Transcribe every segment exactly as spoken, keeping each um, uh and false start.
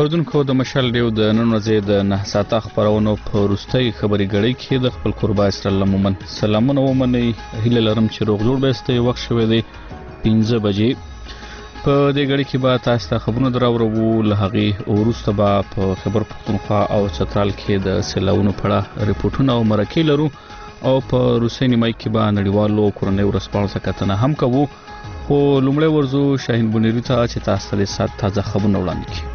اوردونکو د مشال ډیو د نن ورځې د نه ساعته خبرونو په وروستۍ خبري غړي کې د خپل قربا اسرائیل مومن سلامونه ومني هیله لرم چې روغ جوړ بهسته وخت شوي دی پنځه بجې په دې غړي کې به تاسو ته خبرونه دراوړو له هغه وروسته به په خبر پښتونخوا او چترال کې د سیلاونو په اړه ریپورتونه او مرکې لرو او په روسي نیمای کې به نړیوالو کورنۍ ورسپانسه کتنه هم کوو خو لومړی ورزو شاهین بونیری ته چې تاسو ته سات تازه خبرونه وړاندې کړي.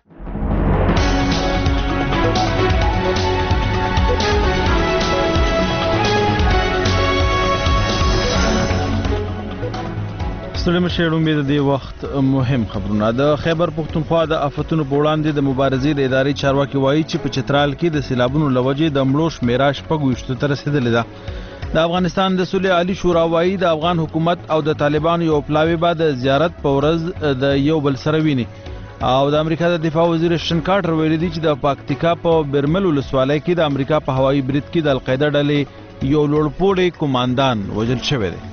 ستړي مشه رومې د دې وخت مهم خبرونه د خیبر پښتونخوا د آفتونو په وړاندې د مبارزې د ادارې چارواکي وایي چې په چترال کې د سیلابونو لوجې د مړو شمیره شپږ ویشتو ته رسیدلې ده. د افغانستان د صلح عالی شورا وایي د افغان حکومت او د طالبانو یو پلاوی به د زیارت په ورځ د یو بل سره ویني او د امریکا د دفاع وزیر شن کارټر ویلي دی چې د پاکتیکا په برمل ولسوالۍ کې د امریکا په هوایي برید کې د القاعده ډلې یو لوړپوړی کمانډان وژل شوی دی.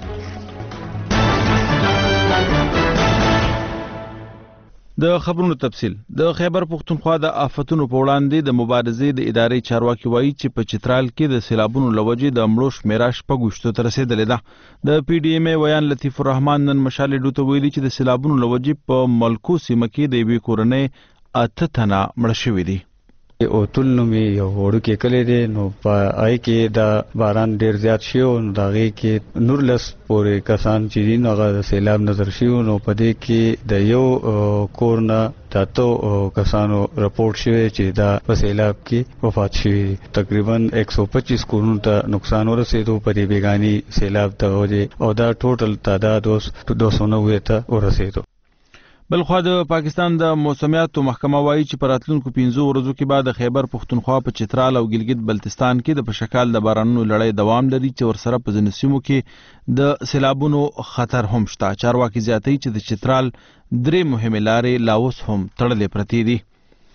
د خبرونو تفصیل د خیبر پښتونخوا د آفتونو په وړاندې د مبارزې د ادارې چارواکي وایي چې په چترال کې د سیلابونو لوجې د مړو شمیره شپږ ویشتو ته رسیدلې ده. د پی ډي ایم ای ویان لطیف الرحمن نن مشال ډیو ته ویلي چې د سیلابونو لوجې په ملکو سیمه کې د یوې کورنۍ اته تنه مړه شوي دي. او تل نو می یو وړو کې کلی دی نو په آی کې د باران ډیر زیات شي او دغه کې نور لس پورې کسان چې دي نو هغه سیلاب نظر شي نو په دې کې د یو کورنا تاسو کسانو رپورټ شوی چې دا په سیلاب کې وفات شوی تقریبا ایک سو پچیس کورونو ته نقصان ورسېدو په دې بیگانی سیلاب ته وجه او دا ټوټل تعداد اوس دو سو نوي ته ورسېدو. بلخوا د پاکستان د موسمیاتو محکمه وایي چې په راتلونکو پنځو ورځو کې به د خیبر پښتونخوا په چترال او ګلګت بلتستان کې د پشکال د بارانونو لړۍ دوام لري چې ورسره په ځینو سیمو کې د سیلابونو خطر هم شته. چارواکي زیاتوي چې د چترال درې مهمې لارې لا اوس هم تړلې پرتې دي.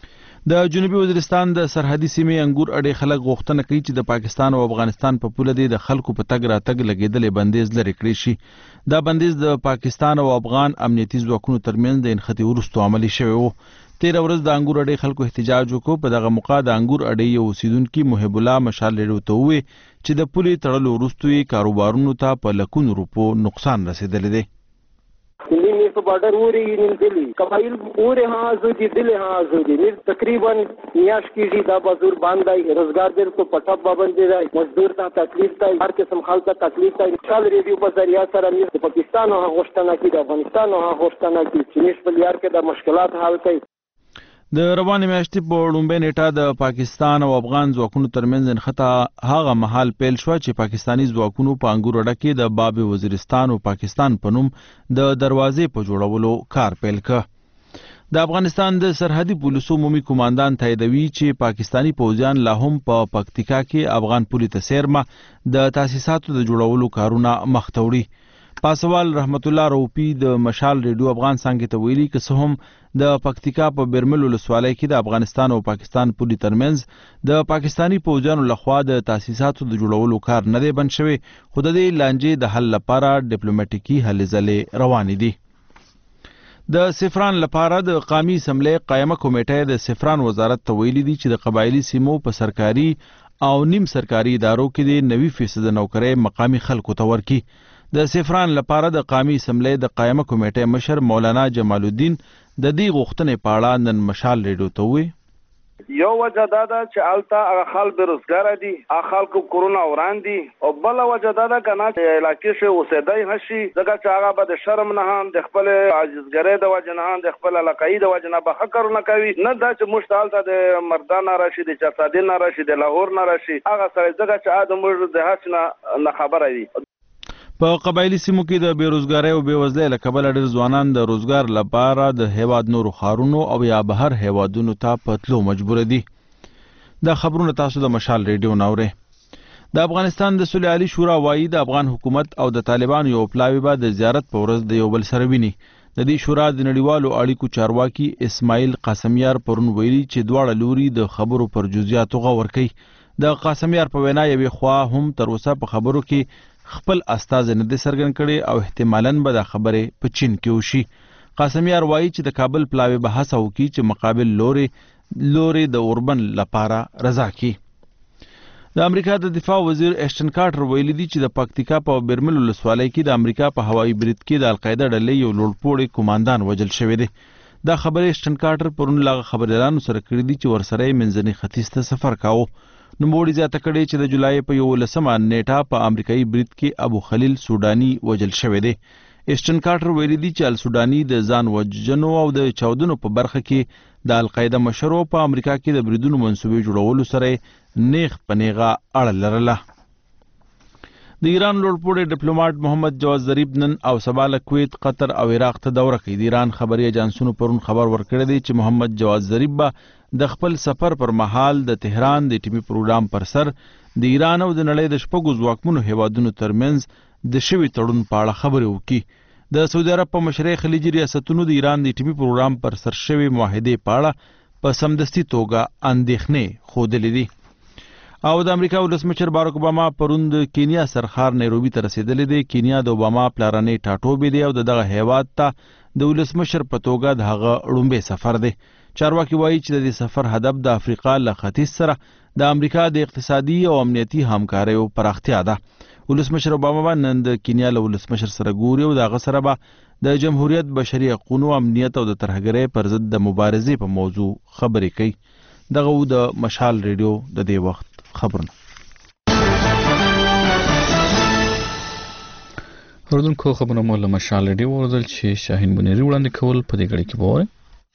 د جنوبي وزیرستان د سرحدي سیمې انګور اډې خلک غوښتنه کوي چې د پاکستان او افغانستان په پوله دی د خلکو په تګ راتګ لګېدلې بندیز لرې کړی شي. دا بندیز د پاکستان او افغان امنیتي ځواکونو ترمنځ د انختی وروسته عملي شوی و. تیره ورځ د انګور اډې خلکو احتجاج وکړ. په دغه موقع د انګور اډې یو اوسیدونکي محب الله مشال ډیو ته وویل چې د پولې تړلو وروسته یې کاروبارونو ته په لکونو روپو نقصان رسېدلی دی. نیم په بارډر وری نیم دلی قبایل پورې ها زودي دلی ها زودي نیم تقریبا نیاش کیږي دا بازور باندې روزګار دل کو پټه باندې دی مزدور ته تکلیف دی هر قسم خلک ته تکلیف دی. چال ریډیو په ذریعہ سره نیم د پاکستان او غوښتنه کوي د افغانستان او غوښتنه کوي چې نش په لیار کې د مشکلات حل کوي. د روانې میاشتې په لومړۍ نیټه د پاکستان او افغان ځواکونو ترمنځ نښته هغه مهال پیل شوه چې پاکستاني ځواکونو په انګور اډه کې د باب وزیرستان او پاکستان په نوم د دروازې په جوړولو کار پیل کړ. د افغانستان د سرحدي پولیسو عمومي کمانډان تاییدوي چې پاکستاني پوځیان لا هم په پکتیکا کې افغان پولي ته څیرمه د تاسیساتو د جوړولو کارونه مخ ته وړي. پاسوال رحمت الله روپی د مشال ریډیو افغان څنګه ته ویلي که څه هم د پکتیکا په برمل ولسوالۍ کې د افغانستان او پاکستان پولي ترمنځ د پاکستاني پوځیانو لخوا د تاسیساتو د جوړولو کار نه دی بند شوی خو د دې لانجې د حل لپاره ډیپلوماټیکي هلې ځلې روانې دي. د سفران لپاره د قومي اسمبلۍ قائمه کمیټه د سفران وزارت ته ویلي دي چې د قبایلي سیمو په سرکاري او نیم سرکاري ادارو کې د نوي فیصد نوکرۍ مقامي خلکو ته ورکړي. د سفران لپاره د قومي اسمبلۍ د قائمه کمیټې مشر مولانا جمال الدین د دې غوښتنې په اړه نن مشال ریډیو ته وویل یو وجه دا ده چې هلته هغه خلک بېروزګاره دي هغه خلکو کورونه وران دي او بله وجه دا ده که نه چې علاقې شي اوسېدی نه شي ځکه چې هغه به د شرم نه هم د خپلې عاجزګرۍ د وجې نه هم د خپل علاقایي د وجې نه به ښه کارونه کوي نه دا چې موږ ته هلته د مردان نه راشي د چارسادین نه راشي د لاهور نه راشي هغه سړی ځکه چې هغه د موږ د هڅې نه نه خبره وي. په قبایلی سیمو کې د بیروزګارۍ او بېوزلۍ له کبله ډېر ځوانان د روزګار لپاره د هیواد نورو ښارونو او یا بهر هیوادونو ته په تلو مجبوره دي. دا خبرونه تاسو د مشال ریډیو نه اورئ. د افغانستان د صلح عالی شورا وایي د افغان حکومت او د طالبانو یو پلاوی به د زیارت په ورځ د یو بل سره ویني. د دې شورا د نړیوالو اړیکو چارواکي اسماعیل قاسمیار پرون ویلي چې دواړه لوري د خبرو پر جزئیاتو غور کوي. د قاسمیار په وینا یوې خوا هم تر اوسه په خبرو کې خپل استازی نه دی څرګند کړی او احتمالاً به دا خبرې په چین کې وشي. قاسمیار وایي چې د کابل پلاوی به هڅه وکړي چې مقابل لوري لوري د اوربن لپاره رضا کړي. د امریکا د دفاع وزیر ایشټن کارټر ویلي دی چې د پکتیکا په بیرمل ولسوالۍ کې د امریکا په هوایي برید کې د القاعده ډلې یو لوړپوړی کمانډان وژل شوی دی. دا خبره ایشټن کارټر پرون له خبريالانو سره کړې دي چې ورسره یې منځني ختیځ ته سفر کاوه. نوموړي زیاته کړې چې د جولای په یولسمه نیټه په امریکایي برید کې ابو خلیل سوداني وژل شوی دی. ایشټن کارټر ویلي دی چې السوداني د ځان وژنو او د چاودنو په برخه کې د القاعده مشرو په امریکا کې د بریدونو منصوبې جوړولو سره نیغ په نیغه اړه لرله. د ایران لوړپوړی ډیپلوماټ محمد جواز ظریف نن او سبا له کویت، قطر او عراق ته دوره کوي. د ایران خبري ایجنسونو پرون خبر ورکړی دی چې محمد جواز ظریف به د خپل سفر پر مهال د تهران د ټیمي پروګرام پر سر د ایران او د نړۍ د شپږو ځواکمنو هیوادونو ترمنځ د شوي تړون په اړه خبرې وکړي. د سعودي عرب په مشرۍ خلیجي ریاستونو د ایران د ټیمي پروګرام پر سر شوي معاهدې په اړه په سمدستي توګه اندېښنې ښودلې دي. او د امریکا ولسمشر باراک اوباما پرون د کینیا سرخار نیروبي ته رسیدلی دی. کینیا د اوباما پلارنۍ ټاټوبی دی او دغه هیواد ته د ولسمشر په توګه د هغه لومړی سفر دی. چارواکي وایي چې د دې سفر هدف د افریقا له ختیځ سره د امریکا د اقتصادي او امنیتي همکاریو پراختیا ده. ولسمشر اوباما به نن د کینیا له ولسمشر سره ګوري او د هغه سره به د جمهوریت، بشري حقوقو، امنیت او د ترهګرۍ پر ضد د مبارزې په موضوع خبرې کوي. دغه و د مشال ریډیو د دې وخت خبرونه. اوردونکو خبرونه مو له مشال ریډیو ورزل چې شاهین بنيري وړاندې کول په دې غړي کې وره.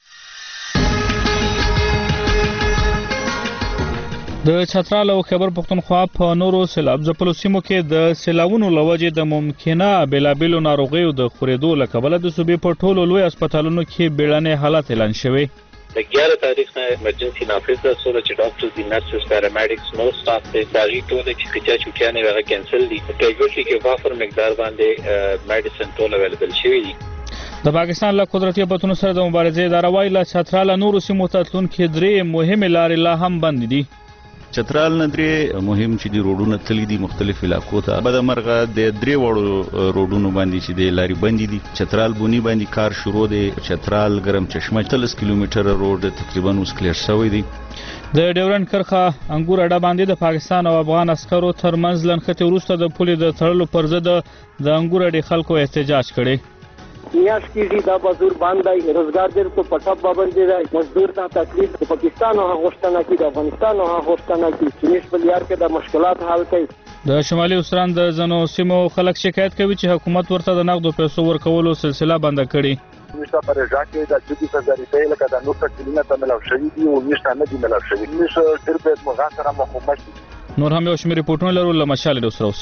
د چترال او خیبر پختونخوا په نورو سیلاب ځپلو سیمو کې د سیلاوونو لوجې د ممکنه بېلابېلو ناروغیو د خورېدو له کبله د صوبې په ټولو لوی هسپتالونو کې بیړنی حالت اعلان شوی. د ګیاره تاریخ نه ایمرجنسي نافذ ده، سره چې ډاکټرز دي، نرسز، پیرامیډکس، نو سټاف دي، داغي ټول چې کچا چوکیانه هغه کینسل دي. کیجوالټي کې وافر مقدار باندې میډیسن ټول اویلیبل شوی دي. د پاکستان له قدرتي افاتونو سره د مبارزې اداره وایي له چترال نورو سیمو ته تلونکي درې مهمې لارې لا هم بند دي. چترال نه درې مهم چې دی روډونه تللی دي مختلف علاقو ته. بدمرغه د درې وړو روډونو باندې چې دی لارې بندې دي. چترال بونی باندې کار شروع دی. چترال ګرم چشمه تلس کیلومتره روډ تقریبا اوس کلیر شوی دی. د ډیورنډ کرخه انګور اډه باندې د پاکستان او افغان عسکرو ترمنځ لنښتې وروسته د پولې د تړلو پر ضد د انګور اډې خلکو احتجاج کړی. نیاز کیږي دا بازور باندې روزګار در کو پټاب باندې راي مزدور ته تکلیف د پاکستان او غوښتنه کې د افغانستان او غوښتنه کې چې نشبل یار کې د مشکلات حل کوي. د شمالي وسران د زنو سیمو خلک شکایت کوي چې حکومت ورته د نقدو پیسو ورکولو سلسله بند کړي. نشته پر ځکه د جدي فزاري لکه د نو څه کلمه ته ملو شوی دی او نشته نه دی ملو شوی. نشه تر په مغا سره مخمش نور هم یو شمېر ریپورتونه لرو له مشال د وسروس.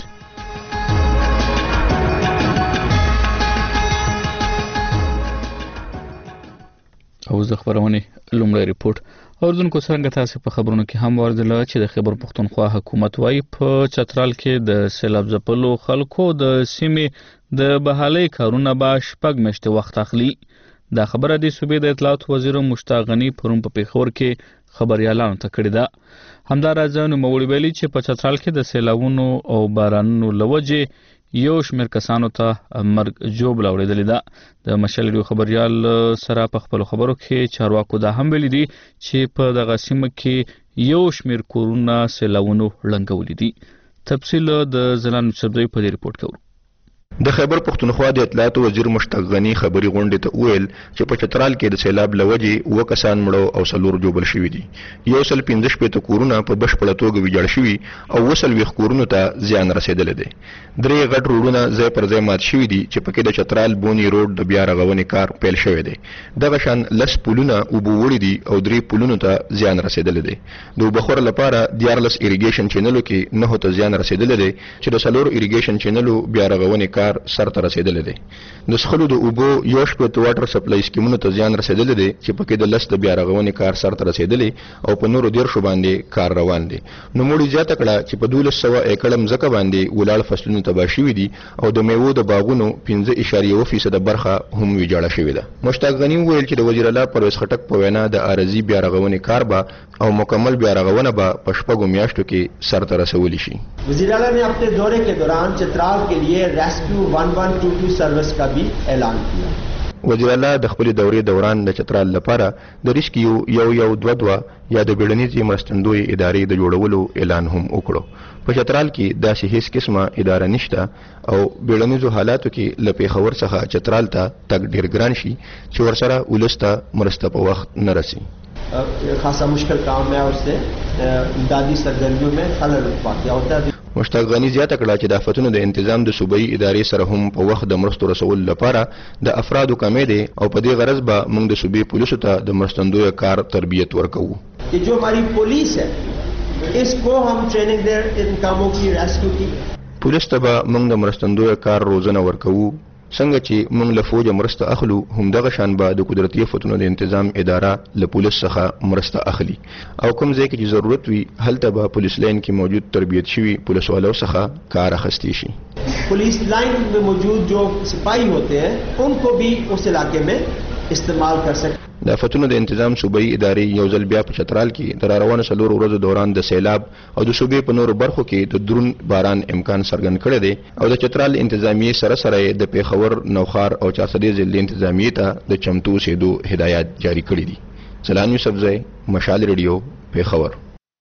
او د خبرونه لومړی ریپورت. اوردونکو څنګه تاسو په خبرونو کې هم ورزله چې د خیبر پختونخوا حکومت وايي په چترال کې د سیلاب ځپلو خلکو د سیمې د بحالۍ کارونه به شپږ میاشتې وخت اخلي. دا خبره د صوبې د اطلاعات وزیر مشتاق غنی پرون په پیښور کې خبريالانو ته کړې ده. همداراز نوموړي ویلي چې په چترال کې د سیلاوونو او بارانونو لوجې یو شمېر کسانو ته مرګ جوړ لاوړېدلې ده. د مشال ریډیو خبريال سره په خپل خبرو کې چارواکو دا هم ویلي دي چې په دغه سیمه کې یو شمېر کورونه سیلاوونو ړنګولې دي. تفصیل د زلان چبدوی په دې ریپورت کې. د خیبر پختونخوا د اطلاعات وزیر مشتاق غنی خبري غونډې ته ویل چې په چترال کې د سیلاب لوجې و کسان مړو او سلور جوړ شوي دي. یو سل پنځه شپږ کورونه په بشپړه توګه ویجاړ شوي او وسل ویخ کورونو ته زیان رسیدلی دی. درې غټ روډونه ځای پر ځای مات شوي دي چې پکې د چترال بونی روډ د بیا رغونې کار پیل شوی دی. دغه شان لس پلونه اوبه وړي دي او درې پلونو ته زیان رسیدلی دی. د اوبخور لپاره دیارلس اریګیشن چینلو کې نه ته زیان رسیدلی دی چې د سلور اریګیشن چینلو بیا رغونې کار سر ته رسیدلی دی. د سخلو د اوبو یو شپږ واټر سپلای سکیمونو ته زیان رسیدلی دی چې پکې د لس د بیا رغونې کار سر ته رسیدلی او په نورو دیرشو باندې کار روان دی. نوموړي زیاته کړه چې په دولس سوه ایکړه مځکه باندې ولاړ فصلونو تباه شوي دي او د میوو د باغونو پنځه اعشاریه اوه فیصده برخه هم ویجاړه شوې ده. مشتاق غني وویل چې د وزیر اعلی پرویز خټک په وینا د عارضي بیا رغونې کار به او مکمل بیا رغونه به په شپږو میاشتو کې سر ته رسولی شي. وزیر اعلی نے اپنے دورے کے دوران چترال کے لیے ریسکیو ون ون ٹو ٹو سروس کا بھی اعلان کیا. وزیر اعلی د خپل دورې دوران د چترال لپاره د ریسکیو یو یو دوه دوه یا د بیړنیزې مرستندوی ادارې د جوړولو اعلان هم وکړو. په چترال کې داسې هیڅ قسمه اداره نشته او بیړنیزو حالاتو کې له پیښور څخه چترال ته تګ ډیر ګران شي چې ورسره ولس ته مرسته په وخت نه رسي. خاصا مشکل کام ہے اور سے امدادی سرگرمیوں میں خلل واقع ہوتا ہے. مشتاق غنی زیاته کړه چې د آفتونو د تنظیم د صوبایي ادارې سره هم په وخت د مرستو رسول لپاره د افرادو کمې دي او په دې غرض به موږ د صوبې پولیسو ته د مرستندوی کار تربیت ورکوو. کہ جو ہماری پولیس ہے اس کو ہم ٹریننگ دے ان کاموں کی ریسکیو کی. پولیس ته به موږ د مرستندوی کار روزنه ورکوو. څنګه چې موږ له فوج مرسته اخلو همدغه شان به د قدرتي آفتونو د تنظیم اداره له پولیس څخه مرسته اخلي او کوم ځای کې ضرورت وي هلته به پولیس لاین کې موجود تربیت شوي پولیس والو څخه کار اخیستی شي. پولیس لاइन में मौजूद जो सिपाही होते हैं उनको भी उस इलाके में استعمال कर सकते. د آفتونو د تنظیم صوبایي ادارې یو ځل بیا په چترال کې د روانو څلور ورځو دوران د سیلاب او د صوبې په نورو برخو کې د درون باران امکان څرګند کړی دی او د چترال انتظامیې سره سره د پیښور نوخار او چارسدې ضلع انتظامیې ته د چمتو اوسېدو هدایات جاری کړي دي. سلام یوسفزی، مشال ریډیو، پیښور.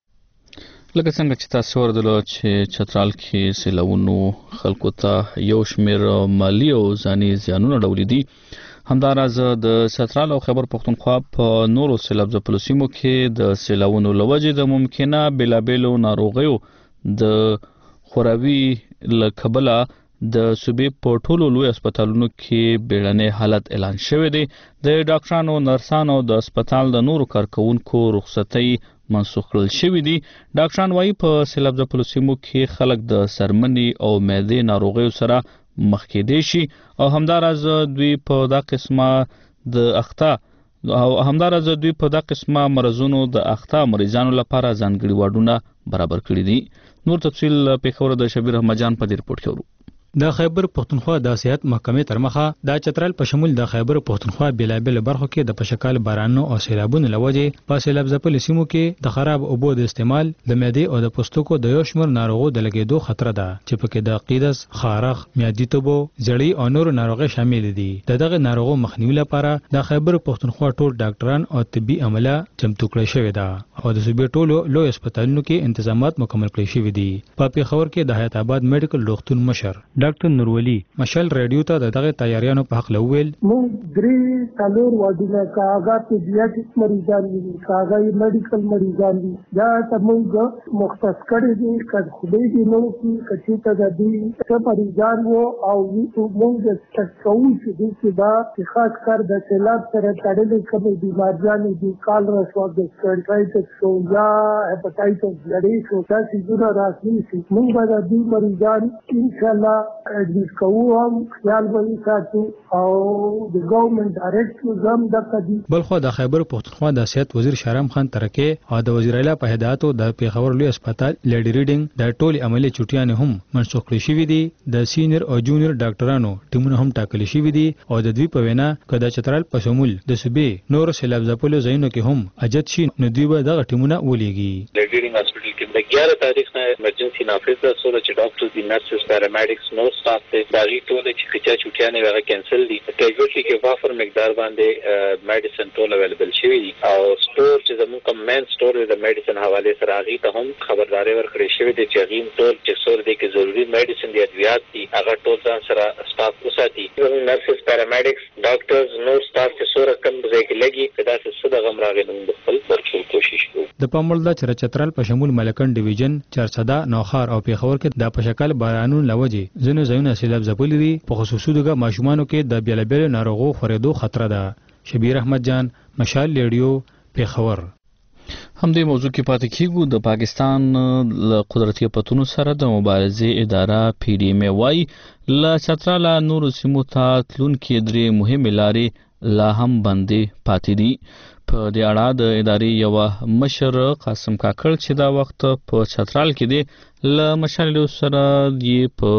لکه څنګه چې تاسو ورته چې چترال کې سیلابونو خلکو ته یو شمېر مالی او ځاني زیانونه ډولې دي. همداراز د چترال او خیبر پختونخوا په نورو سیلاب ځپلو سیمو کې د سیلابونو له وجې د ممکنه بېلابېلو ناروغیو د خوراوي له کبله د صوبې په ټولو لوی هسپتالونو کې بیړنی حالت اعلان شوی دی. د ډاکټرانو، نرسانو او د هسپتال د نورو کارکونکو رخصتۍ منسوخ کړل شوې دي. ډاکټران وایي په سیلاب ځپلو سیمو کې خلک د سرمنې او معدې ناروغیو سره مخ کېدای شي او همداراز دوی په دا قسمه د اخته او همداراز دوی په دا قسمه مرزونو د اخته مریضانو لپاره ځانګړي واډونه برابر کړي دي. نور تفصیل پیښور د شبیر احمد جان په دې رپورټ کې ورو. د خیبر پختونخوا د صحت محکمې تر مخه د چترال په شمول د خیبر پختونخوا بیلابل برخو کې د پشکال بارانو او سیلابونو لوجې په سیلاب ځپلو سیمو کې د خراب اوبو د استعمال د معدې او د پوستکو د یو شمېر ناروغو د لګېدو خطر ده چې پکې د قیدس، خارخ، معدي تبو، زړی او نور ناروغۍ شامل دي. د دغه ناروغو مخنیوي لپاره د خیبر پختونخوا ټول ډاکټران او طبي عمله چمتو کړی شوی ده او د صوبې ټولو لوی هسپتالونو کې انتظامات مکمل کړی شوي دي. په پیښور کې د حیات آباد میډیکل روغتون مشر ډاکټر نورولي مشال ریډیو ته د دغه تیاریانو په حق لویل. موږ درې څلور واډونه کاغه پیډیاټریک مریضان دي، کاغه میډیکل مریضان دي، دا ته موږ مختص کړی دي چې خدای دې نو کې کچې ته د دې څه مریضان وو او موږ د تکوي چې دا خاص کار د سیلاب سره تړلې کومې بیماریاں دي، کال رسوا د سکرټایټس شو یا هپاتایټس لري شو تاسو جوړه راځي چې موږ به د دې مریضان ان شاء الله ایڈمٹ کوو هم خیال به ساتو او د ګورنمنت ډایریکټرز هم د قدي. بلخو د خیبر پختونخوا د سیاست وزیر شهرام خان ترکه او د وزیر اعلی په هدایتو د پیښور لوی هسپتال لیډی ریډینګ د ټولي عملي چټیانې هم منسوخ کړې شوې دي. د سینیر او جونیئر ډاکټرانو ټیمونه هم ټاکل شوي دي او د دوی په وینا کدا چترال په شمول د صوبې نور سیلاب ځپلو ځایونو کې هم اجت شي نو دوی به دغه ټیمونه ولېږي. لیډی ریډینګ هسپتال کې د ग्यारह تاریخ نه ایمرجنسي نافذ ده، سره چې ډاکټرز دي، نرسز، پیرامیډکس، نو سټاف ته باغی ټول چې کچا چټیانه وغه کینسل دي. کیجوالټي کې وافر مقدار باندې میډیسن ټول اویلیبل شوی دي او سٹور چې زموږ کوم مین سٹور د میډیسن حواله سره هغه ته هم خبرداري ورکړې شوې ده چې هغه ټول چې سور دي کې ضروري میډیسن دي ادویات دي هغه ټول ځان سره سٹاف وساتي. نرسز، پیرامیډکس، ډاکټرز، نو سٹاف چې سور کم ځای کې لګي دا څه د غمراغې نوم خپل ورکول کوشش کوي. د پاموړ د چترال په شمول ملکن ډیویژن، چارسدا، نوخار او پیښور کې د پشکال بارانونو لوجې ځینې ځایونه سیلاب ځپلي دي. په خصوصي توګه ماشومانو کې د بیلابیلو ناروغو خورېدو خطر ده. شبیر احمد جان، مشال ریډیو، پیښور. همدې موضوع کې پاتې کیږو. د پاکستان له قدرتي آفتونو سره د مبارزې اداره پی ډی ایم وايي له چترال نورو سیمو ته تلونکي درې مهمې لارې لا هم بندې پاتې دي. په دې اړه د ادارې یو مشر قاسم کاکړ چې دا وخت په چترال کې دی له مشال سره یې په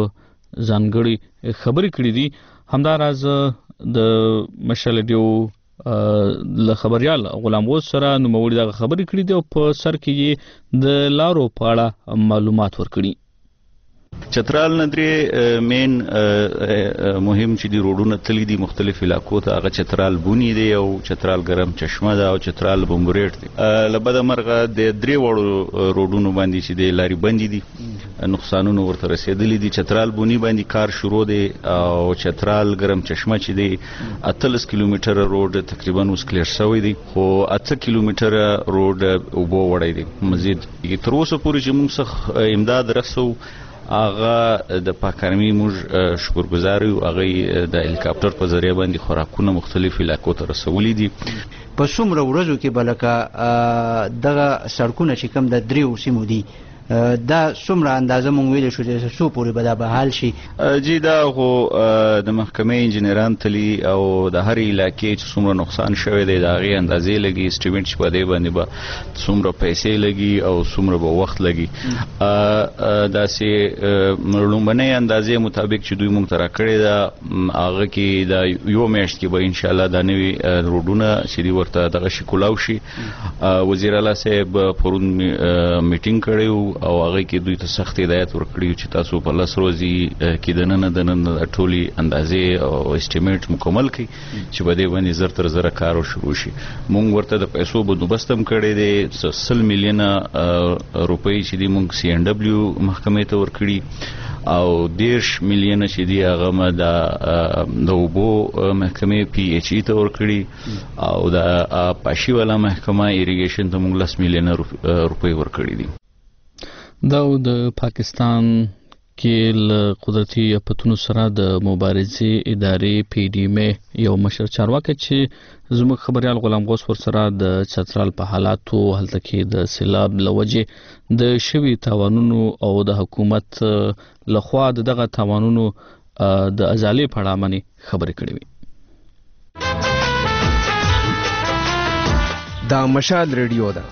ځانګړي خبرې کړې دي. همداراز د مشال ډیو له خبريال غلام غوث سره نوموړي دا خبرې کړې دي او په سر کې د لارو په اړه معلومات ورکړي. چترال ندرې مین مهم چې دی روډونه تللی دي مختلف علاقو ته هغه چترال بونی دی او چترال ګرم چشمه ده او چترال بمبریټ دی. لبد مرغه د درې وړو روډونو باندې چې دی لاري بندي دي نقصانونه ورته رسیدلي دي. چترال بونی باندې کار شروع دی او چترال ګرم چشمه چې دی اتلس کیلومتر روډ تقریبا اوس کلیر شوی دی خو اته کیلومتر روډ وبو وړی دی. مزید تر اوسه پورې چې موږ څخه امداد رسو هغه د پاکرمي موږ شکرګزار یو هغه د هلیکاپټر په ذریعہ باندې خوراکونه مختلف علاقو ته رسولي دي. په څومره ورځو کې بلکه دغه سړکونه چې کوم د دریو سیمو دي دا څومره اندازه مونږ ویل شو چې څو پورې به دا بحال شي؟ جی دا خو د محکمې انجینران تلي او د هر علاقې چې څومره نقصان شوی دی د هغې اندازې لګي اسټیمیټ چې په دې باندې به څومره پیسې لګي او څومره به وخت لګي. داسې لومړنۍ اندازې مطابق چې دوی مونږ ته راکړې ده هغه کې د یو میاشت کې به انشاءالله دا نوي روډونه چې دي ورته دغه شي کولاو شي. وزیر اعلی صاحب پرون میټینګ کړی و او هغه کې دوی ته سخت هدایت ورکړي چې تاسو په لس ورځې کې د نن د نن ټولي اندازې او اسټیمیټ مکمل کړئ چې په دې باندې زر تر زره کار شروع شي. مونږ ورته د پیسو بندوبست هم کړی دی سل میلیونه روپۍ چې دي مونږ سی ان ډبلیو محکمې ته ورکړي او دیرش میلیونه چې دي هغه ما د اوبو محکمې پی ایچ ای ته ورکړي او د پاشي والا محکمه ایریګیشن ته مونږ لس میلیونه روپۍ ورکړي دي. دا د پاکستان کې له قدرتي افتونو سره د مبارزې ادارې پی ډی ایم یو مشر چارواکي چې زموږ خبريال غلام غوث ور سره د چترال په حالاتو هلته کې د سیلاب لوجه د شوي تاوانونو او د حکومت لخوا دغه تاوانونو د ازالې په اړه باندې خبرې کړې وي. دا مشال ریډیو ده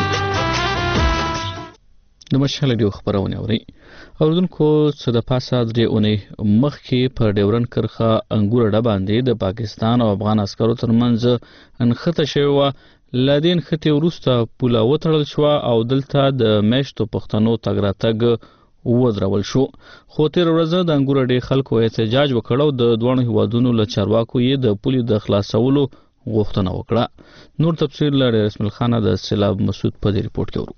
د مشال ریډیو خبرونه اوري. اوردونکو څه د پاسه درې اونۍ مخکې په ډیورن کرخه انګور ډه باندې د پاکستان او افغان عسکرو ترمنځ انخته شوی و. لدین خطي وروسته پوله وتړل شو او دلته د میشتو پښتنو تګ راتګ ودرول شو. خو تیر ورځ د انګور ډه خلکو احتجاج وکړ او د دوه هیوادونو له چارواکو یې د پولې د خلاصولو غوښتنه وکړه. نور تفصیل لري رسمل خان د سیلاب مسعود په دې ریپورت کې ورو.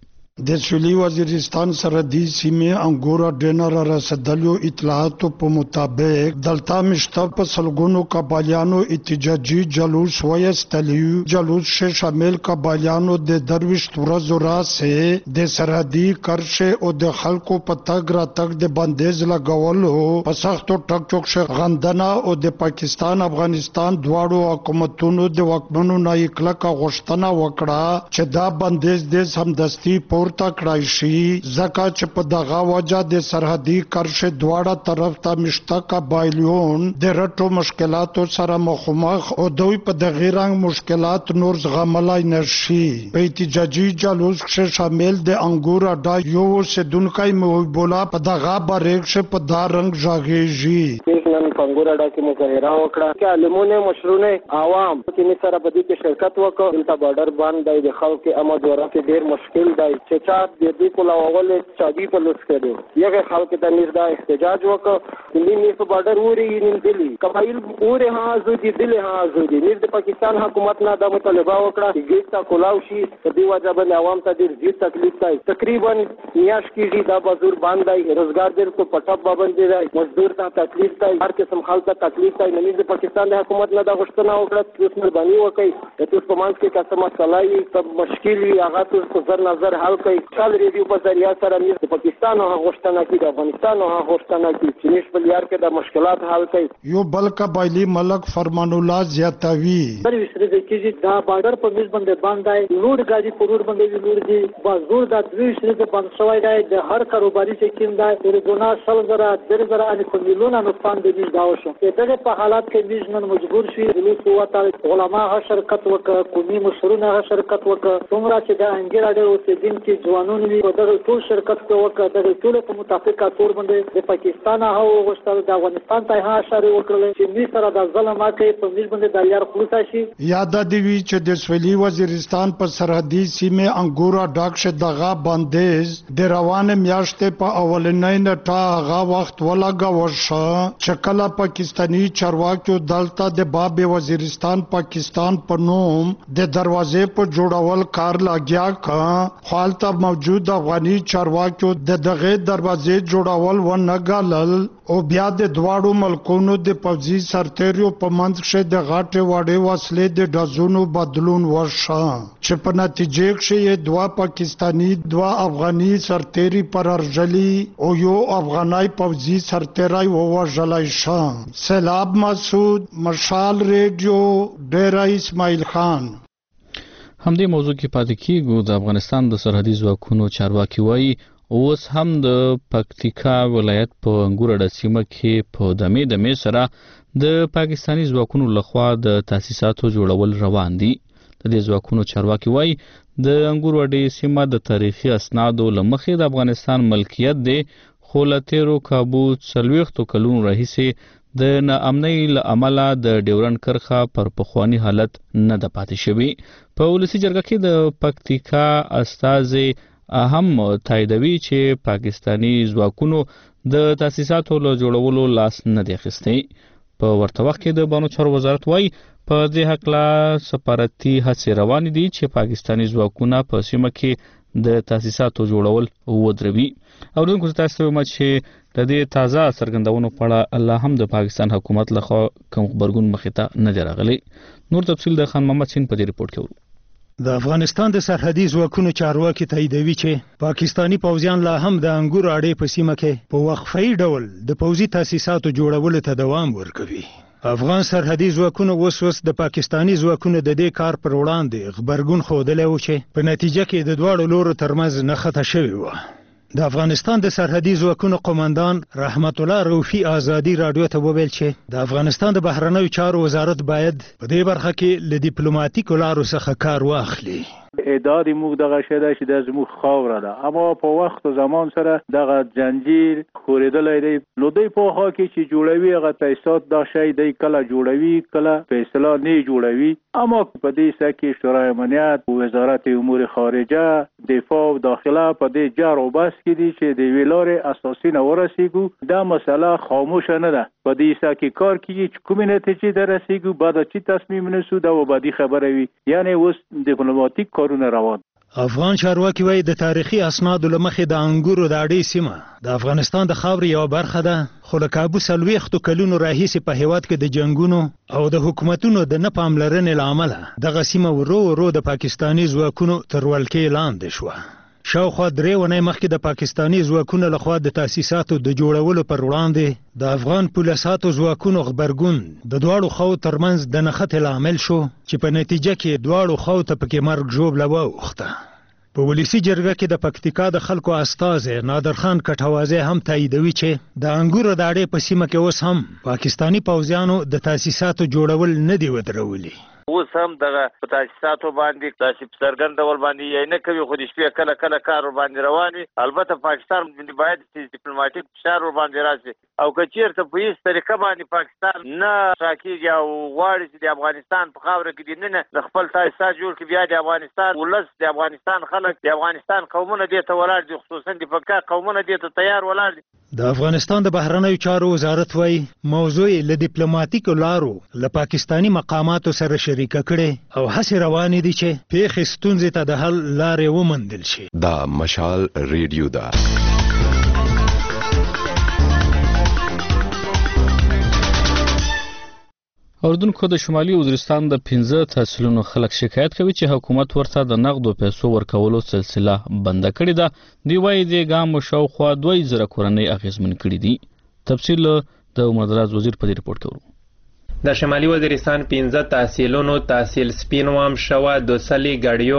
د سویلي وزیرستان سرحدي سیمې انګورا ډینر رسدلو اطلاعاتو په مطابق دلتا مشته په سلګونو قبایلیانو احتجاجي جلوس وایستلیو. جلوس شه شامل قبایلیانو د درویش ورځو راسه د سرحدي کرشه او د خلکو په تګ را تګ د بندیز لګولو په سختو ټک ټوک شه غندنه او د پاکستان افغانستان دواړو حکومتونو د وکمنو نه کلکه غوښتنه وکړه چې دا بندیز د سمدستي په ورته کړای شي ځکه چې په دغه وجه د سرحدي کرښې دواړه طرف ته مشته قبایلیون د رټو مشکلاتو سره مخامخ او دوی په دغه رنګ مشکلات نور زغملای نشي. په احتجاجي جلوس کې شامل د انګور اډا یو اوسیدونکی محبولا په دغه باریک شه په دا رنګ ژاغېږي. نن په انګور اډا کې مظاهره وکړه چې علمونه مشرونه عوام چې سره په دې کې شرکت وکړ. دلته بارډر باندې د خلکو آمد و رفت ډیر مشکل دی چې چا د دې په لاول چابي په لوس کړو یغه خلک ته نږدې احتجاج وکړ. دلی په بارډر وری نن دلی قبایل وره ها زودي دلی ها زودي د پاکستان حکومت نه د مطالبه وکړه چې ګیټا کولاو شي د دې وجه باندې عوام ته ډیر زیات تکلیف دی. تقریبا میاش کېږي دا بازور باندې روزګار دې کو پټه باندې دی مزدور ته تکلیف دی هر قسم خلک ته تکلیف دی. نن د پاکستان د حکومت نه د غوښتنه وکړه چې مهرباني وکړي د تاسو په منځ کې کومه مسله وي سب مشکل وي هغه تاسو زر نظر حل کړئ. چال ریډیو په ذریعہ سره موږ د پاکستان او غوښتنه کوي د افغانستان او غوښتنه کوي چې نش په لیار کې د مشکلات حل کړي. یو بل قبایلی ملک فرمان الله زیاتوي پر وسره د کېږي دا بارډر په میز باندې باندې لوډ غاډي په روډ باندې لوډ دي بازور د دوی سره د باندې شوی دی د هر کاروباري چې کیند دی د ګنا سل زره در زره ان په ملیونه نقصان باندې میش دا وشو دغه په حالات کې میش نن مجبور شي د قوت علما ها شرکت وکړه قومي مشرونه ها شرکت وکړه څومره چې د انګیر اړه اوسېدونکي ځوانونه وي په دغه ټول شرکت وکړه دغه ټول په متفقه تور باندې د پاکستان ها وغوښتل د افغانستان ته ها اشاره وکړل چې می سره د ظلم کوي په میش باندې د یار خلاص شي یاد دی وی چې د سویلي وزیرستان په سرحدي سیمه انګورا ډاک شه دغه بندیز د روان میاشتې په اولنۍ نټه هغه وخت ولګا ورشه چې کله پاکستانی چارواکو دلته د باب وزیرستان پاکستان په نوم د دروازې په جوړول کار لاګیا کا حالت موجود افغاني چارواکو د دغه دروازې جوړول و نه غلل او بیا د دواړو ملکونو د پوځي سرتیرو په منځ کې د غاټه واړې وسلې د ډزونو بدلون ورشه چې په نتیجه کې دوا پاکستانی دوا افغاني سرتیري پر ارجلی او یو افغانای پوځي سرتیرای ووژلای شو. سیلاب مسعود، مشال ریډیو، ډیرا اسماعیل خان. همدې موضوع کې پاتې کیږو. د افغانستان د سرحدي ځواکونو چارواکي وایي اوس هم د پکتیکا ولایت په انګورډه سیمه کې په دمه دمه سره د پاکستانی ځواکونو لخوا د تاسیساتو جوړول روان دي. د دې ځواکونو چارواکي وایي د انګورډه سیمه د تاریخي اسنادو لمخې د افغانستان ملکیت دی، خو له تیرو کابو څلوېښتو کلونو راهیسې د ناامنۍ له امله د ډیورنډ کرښه پر پخواني حالت نه ده پاتې شوې. په ولسي جرګه کې د پکتیکا استازي هم تاییدوي چې پاکستانی ځواکونو د تاسیساتو له جوړولو لاس نه دی اخیستی. په ورته وخت کې د بانو چارو وزارت وایي په دې هکله سفارتي هڅې روانې دي چې پاکستانی ځواکونه په سیمه کې د تاسیساتو جوړول ودروي. اوریدونکو تاسو ته وایم چې د دې تازه څرګندونو په اړه الله هم د پاکستان حکومت لخوا کوم خبرګون مخې ته نه دی راغلی. نور تفصیل د خان محمد سین په دې ریپورت کې ورو. د افغانستان د سرحدي ځواکونو چارواکي تاییدوي چې پاکستانی پوځیان لا هم د انګور اړې په سیمه کې په وقفي ډول د پوځي تاسیساتو جوړولو ته دوام ورکوي. افغان سرحدي ځواکونو اوس اوس د پاکستانی ځواکونو د دې کار پر وړاندې خبرګون ښودلی و چې په نتیجه کې د دواړو لورو ترمنځ نښته شوې وه. د افغانستان د سرحدي ځواکونو قومندان رحمت الله روفي ازادي راډیو ته وویل چې د افغانستان د بهرنیو چارو وزارت باید په دې برخه کې له ډیپلوماټیکو لارو څخه کار واخلي. اعداد موږ دغه شیده چې د زموږ خاوره ده، اما په وخت او زمان سره دغه زنجیر خوریدلی دی. نو دوی په خوا کې چې جوړوي هغه تاسیسات دا شی دی کله جوړوي کله په اصطلاح نه جوړوي. اما په دې څه کې شورای امنیت، وزارت امور خارجه، دفاع او داخله په دې جار او بحث کې دي چې د ویلارې اساسي نه ورسیږو. دا مسله خاموش نه ده. په دې څه کې کار کیږي چې کومې نتیجې ته رسیږو، بعد چې تصمیم نیسو دا وبادي خبره وي. یعنی اوس ډیپلوماټیک کارونه روان. افغان چارواکي وایي د تاریخي اسنادو له مخې د انګورو د اډې سیمه د افغانستان د خاورې یوه برخه ده، خو له کابو څلوېښتو کلونو راهیسې په هېواد کې د جنګونو او د حکومتونو د نه پاملرنې له امله دغه سیمه ورو ورو د پاکستاني ځواکونو تر ولکې لاندې شوه. شاوخوا درې اونۍ مخکې د پاکستاني ځواکونو لخوا د تاسیساتو د جوړولو پر وړاندې د افغان پولیساتو ځواکونو غبرګون د دواړو خواو ترمنځ د نښتې لامل شو چې په نتیجه کې دواړو خواو ته پکې مرګ ژوبله واوښته. په ولسي جرګه کې د پکتیکا د خلکو استازی نادر خان کټوازی هم تاییدوي چې د انګورو د اډې په سیمه کې اوس هم پاکستانی پوځیانو د تاسیساتو جوړول نه دی ودرولي. اوس هم دغه په تاسیساتو باندې داسې په څرګند ډول باندې یې نه کوي، خو د شپې کله کله کار ورباندې روان وي. البته پاکستان باید ډیپلوماټیک فشار ورباندې راسي، او که چېرته په هېڅ طریقه باندې پاکستان نه راکېږي او غواړي چې د افغانستان په خاوره کې دننه د خپل تاسیسات جوړ کړي، بیا د افغانستان ولس، د افغانستان خلک، د افغانستان قومونه دې ته ولاړ دي، خصوصا د پکتیکا قومونه دې ته تیار ولاړ دي. د افغانستان د بهرنیو چارو وزارت وایي موضوع له ډیپلوماټیکو لارو له پاکستانی مقاماتو سره شریکه کړي او هڅې روانې دي چې پیښې ستونزې ته د حل لارې وموندل شي. دا مشال ریډیو ده. اوردونکو د شمالي وزیرستان د پنځه تحصیلونو خلک شکایت کوي چې حکومت ورته د نقدو پیسو ورکولو سلسله بنده کړې ده. دوی وایي د ګام شاوخوا دوه زره کورنۍ اغېزمن کړي دي. تفصیل د عمردراز وزیر په دې ریپورت کې ورو. د شمالي وزیرستان پنځه تحصیلونو تحصیل سپینوام شوا دوسلی ګاډیو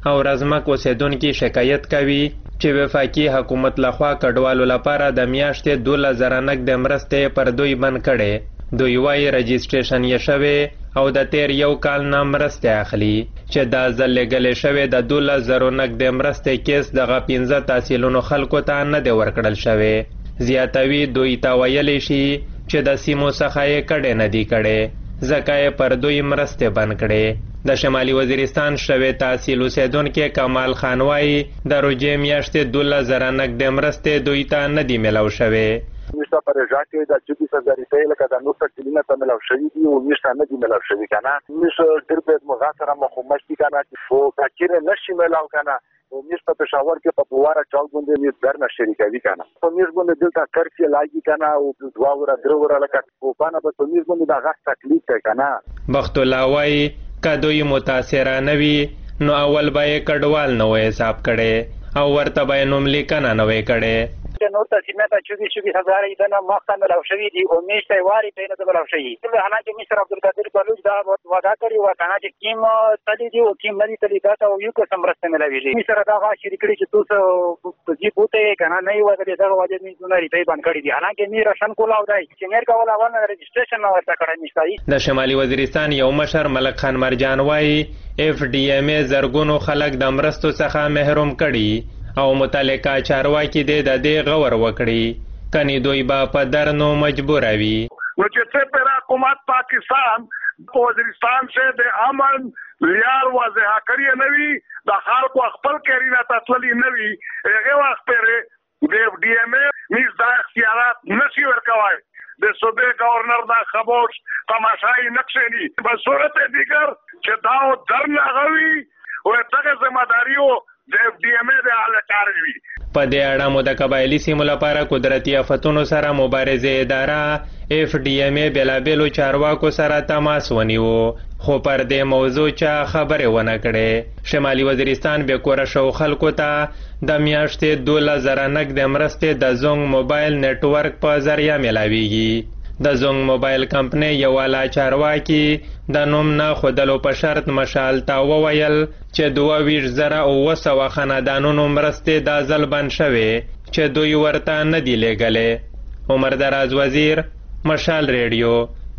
او رزمک اوسیدونکو شکایت کوي چې وفاقي حکومت لخوا کډوالو لپاره د میاشتې دولس زره نقد مرستې پر دوی بند کړي. دوی وایي رجسټریشن یې شوی او د تیر یو کال نه مرستې اخلي چې دا ځل لېږلې شوې د دولس زرو نقد مرستې کیس دغه پنځه تحصیلونو خلکو ته نه دی ورکړل شوی. زیاتوي دوی ته ویلی شي چې د سیمو څخه یې کډې نه دي کړې ځکه یې پر دوی مرستې بند کړې. د شمالي وزیرستان شوی تحصیل اوسیدونکی کمال خان وایي د روژې میاشتې دولس زره نقد مرستې دوی ته نه دي میلاو شوې. میشته پر ژاکه د چوبیس هزار روپۍ لکه د نور تکلیفونه ته ملاو شوي دي او میشته نه دي ملاو شوي کنه. میشه ډېر په مغا سره مخامخ دي کنه چې او کچره نشي ملاو کنه. او میشته په شاور کې په بواره چاو باندې میز درنه شریکوي کنه. په میز باندې دلته کرسي لاګي کنه او دوا ور درو ور لکه په باندې په میز باندې د غاښ تکلیف کوي کنه. بخت الله وایي کدوې متاثرانه وي نو اول به یې کډوال نه وای حساب کړي او ورته به یې نوم لیکنه نه وای کړي. نور تحصیلونه ته چوبیس چوبیس هزار یې دنه مخته ملاو شوي دي او میشته یې وارې پرې نه ده ملاو شوي. حالانکه مشر عبدالقادر بلوچ دا وعده کړې وه که نه چې کیم تلي دي او کیم نه دي تلي دا ته یو قسم مرسته ملاوېږي. مشر دغه شریک کړي چې تو په جیب وتې که نه نه یې وتلې دغه وجه مې دونه روپۍ بند کړي دي. حالانکه مې راشن کولاو دی چې میر کول اول نه رجسټریشن نه ورته کړی میشته. د شمالي وزیرستان یو مشر ملک خان مرجان وایي اف ډي ایم ای زرګونو خلک د مرستو څخه محروم کړي او متعلقه چارواکي دې د دې غور وکړي کني دوی به په درنو مجبوره وي. نو چې څه پر حکومت پاکستان وزیرستان سے د امن لیار واضح کړی نه وي د خلکو خپل کرینا تطلی نه وي هغه وخت پرې د ډي ایم ای میز دا اختیارات نشي ورکوي. د صوبې گورنر دا خاموش تماشای نقشې ني په صورت دیگر چې دا درنه غوي او دغه ځماداریو د ډي ایم ای د حل کار وي. په دې اړه مو د قبایلي سیمو لپاره قدرتي آفتونو سره مبارزې اداره اف ډي ایم ای بېلابېلو چارواکو سره تماس ونیو خو پر دې موضوع چا خبرې ونه کړې. شمالي وزیرستان بې کوره شو خلکو ته د میاشتې دولس زره نقد مرستې د زونګ موبایل نیټورک په ذریعه میلاویږي. د زونګ موبایل کمپنۍ یو اعلی چارواکي د نوم نه ښودلو په شرط مشال ته وویل چې دوه ویشت زره اوه سوه خاندانونو مرستې دا ځل بند شوې چې دوی ورته نه دي لیږلې. عمر دراز وزیر مشال ریډیو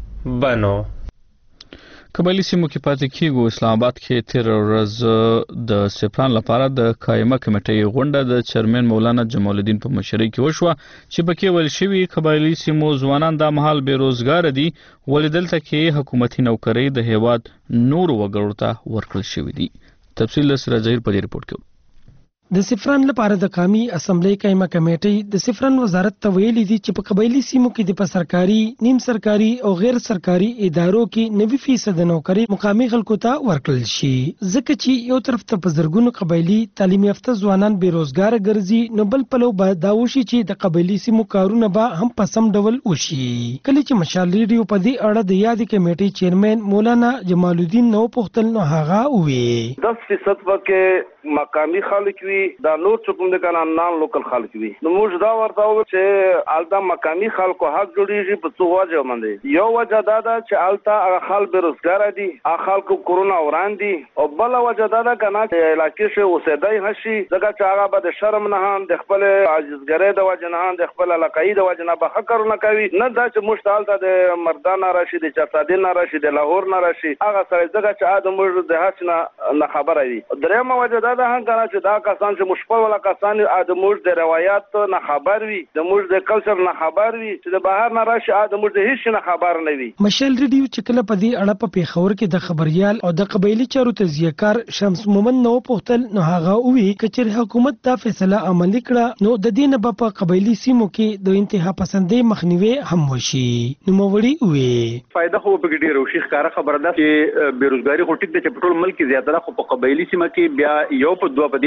بنو. قبایلي سیمو کې پاتې کېږو. اسلام آباد کې تیر ورځ د سپران لپاره د قائمه کمیټې غونډه د چیرمن مولانا جمال الدین په مشرۍ کې وشوه چې پکې ویل شوي قبایلي سیمو ځوانان دا مهال بېروزګاره دي ولې دلته کې حکومتي نوکرۍ د هیواد نورو وګړو ته ورکړل شوي دي. تفصیل له سراج ظهیر په دې رپورټ کې. د سفران لپاره د قومي اسمبلی قائمه کمیټې د سفران وزارت ته ویلي دي چې په قبایلي سیمو کې د سرکاري، نیم سرکاري او غیر سرکاري ادارو کې نوي فیصد نوکری مقامي خلکو ته ورکړل شي ځکه چې یو طرف ته په زرګونو قبایلي تعلیم یافته ځوانان بیروزګار ګرځي نو بل پلو به دا وشي چې د قبایلي سیمو کارونه به هم په سم ډول وشي. کله چې مشال ریډیو په دې اړه د یادې کمیټې چیرمن مولانا جمال الدین نو پوښتل نو هغه وویل دس فیصد وکه مقامی خلک وي دا نور چکم د کنه نان لوکل خلک وي نو موږ دا ورته و چې الدا مقامی خلکو حق جوړیږي په څو وجه باندې. یو وجه دا ده چې التا هغه خلک بیروزګار دي هغه خلکو کورونا وران دي او بل وجه دا ده کنه چې علاقې شه اوسېدای هشي ځکه چې هغه به د شرم نه هم د خپل عاجزګرۍ د وجه نه هم د خپل علاقې د وجه نه به خکر نه کوي نه دا چې موږ التا د مردان راشي د چاپادین راشي د لاهور نه راشي هغه سره ځکه چې ادم موږ د هڅ نه خبره وي. درېمه وجه دا ده هغه چې دا کسان چې مشپل ولا کسان د موږ د روایت نه خبر وي د موږ د کلچر نه خبر وي چې د بهر نه راشي د موږ د هیڅ نه خبر نه وي. مشال ریډیو چې کله په دې اړه په پیښور کې د خبريال او د قبایلی چارو تزیهکار شمس مومن نو پوښتل نو هغه وی چې حکومت دا فیصله عملي کړه نو د دې نه په قبایلی سیمو کې د انتها پسندۍ مخنیوي هم وشي. نو موړي وی فائدہ خو په ډیره وشي ښکارا خبره ده چې بیروزګاری خو ټیک د چپټول ملک زیاتره خو په قبایلی سیمه کې بیا یو په دوه په دې باندې زیاته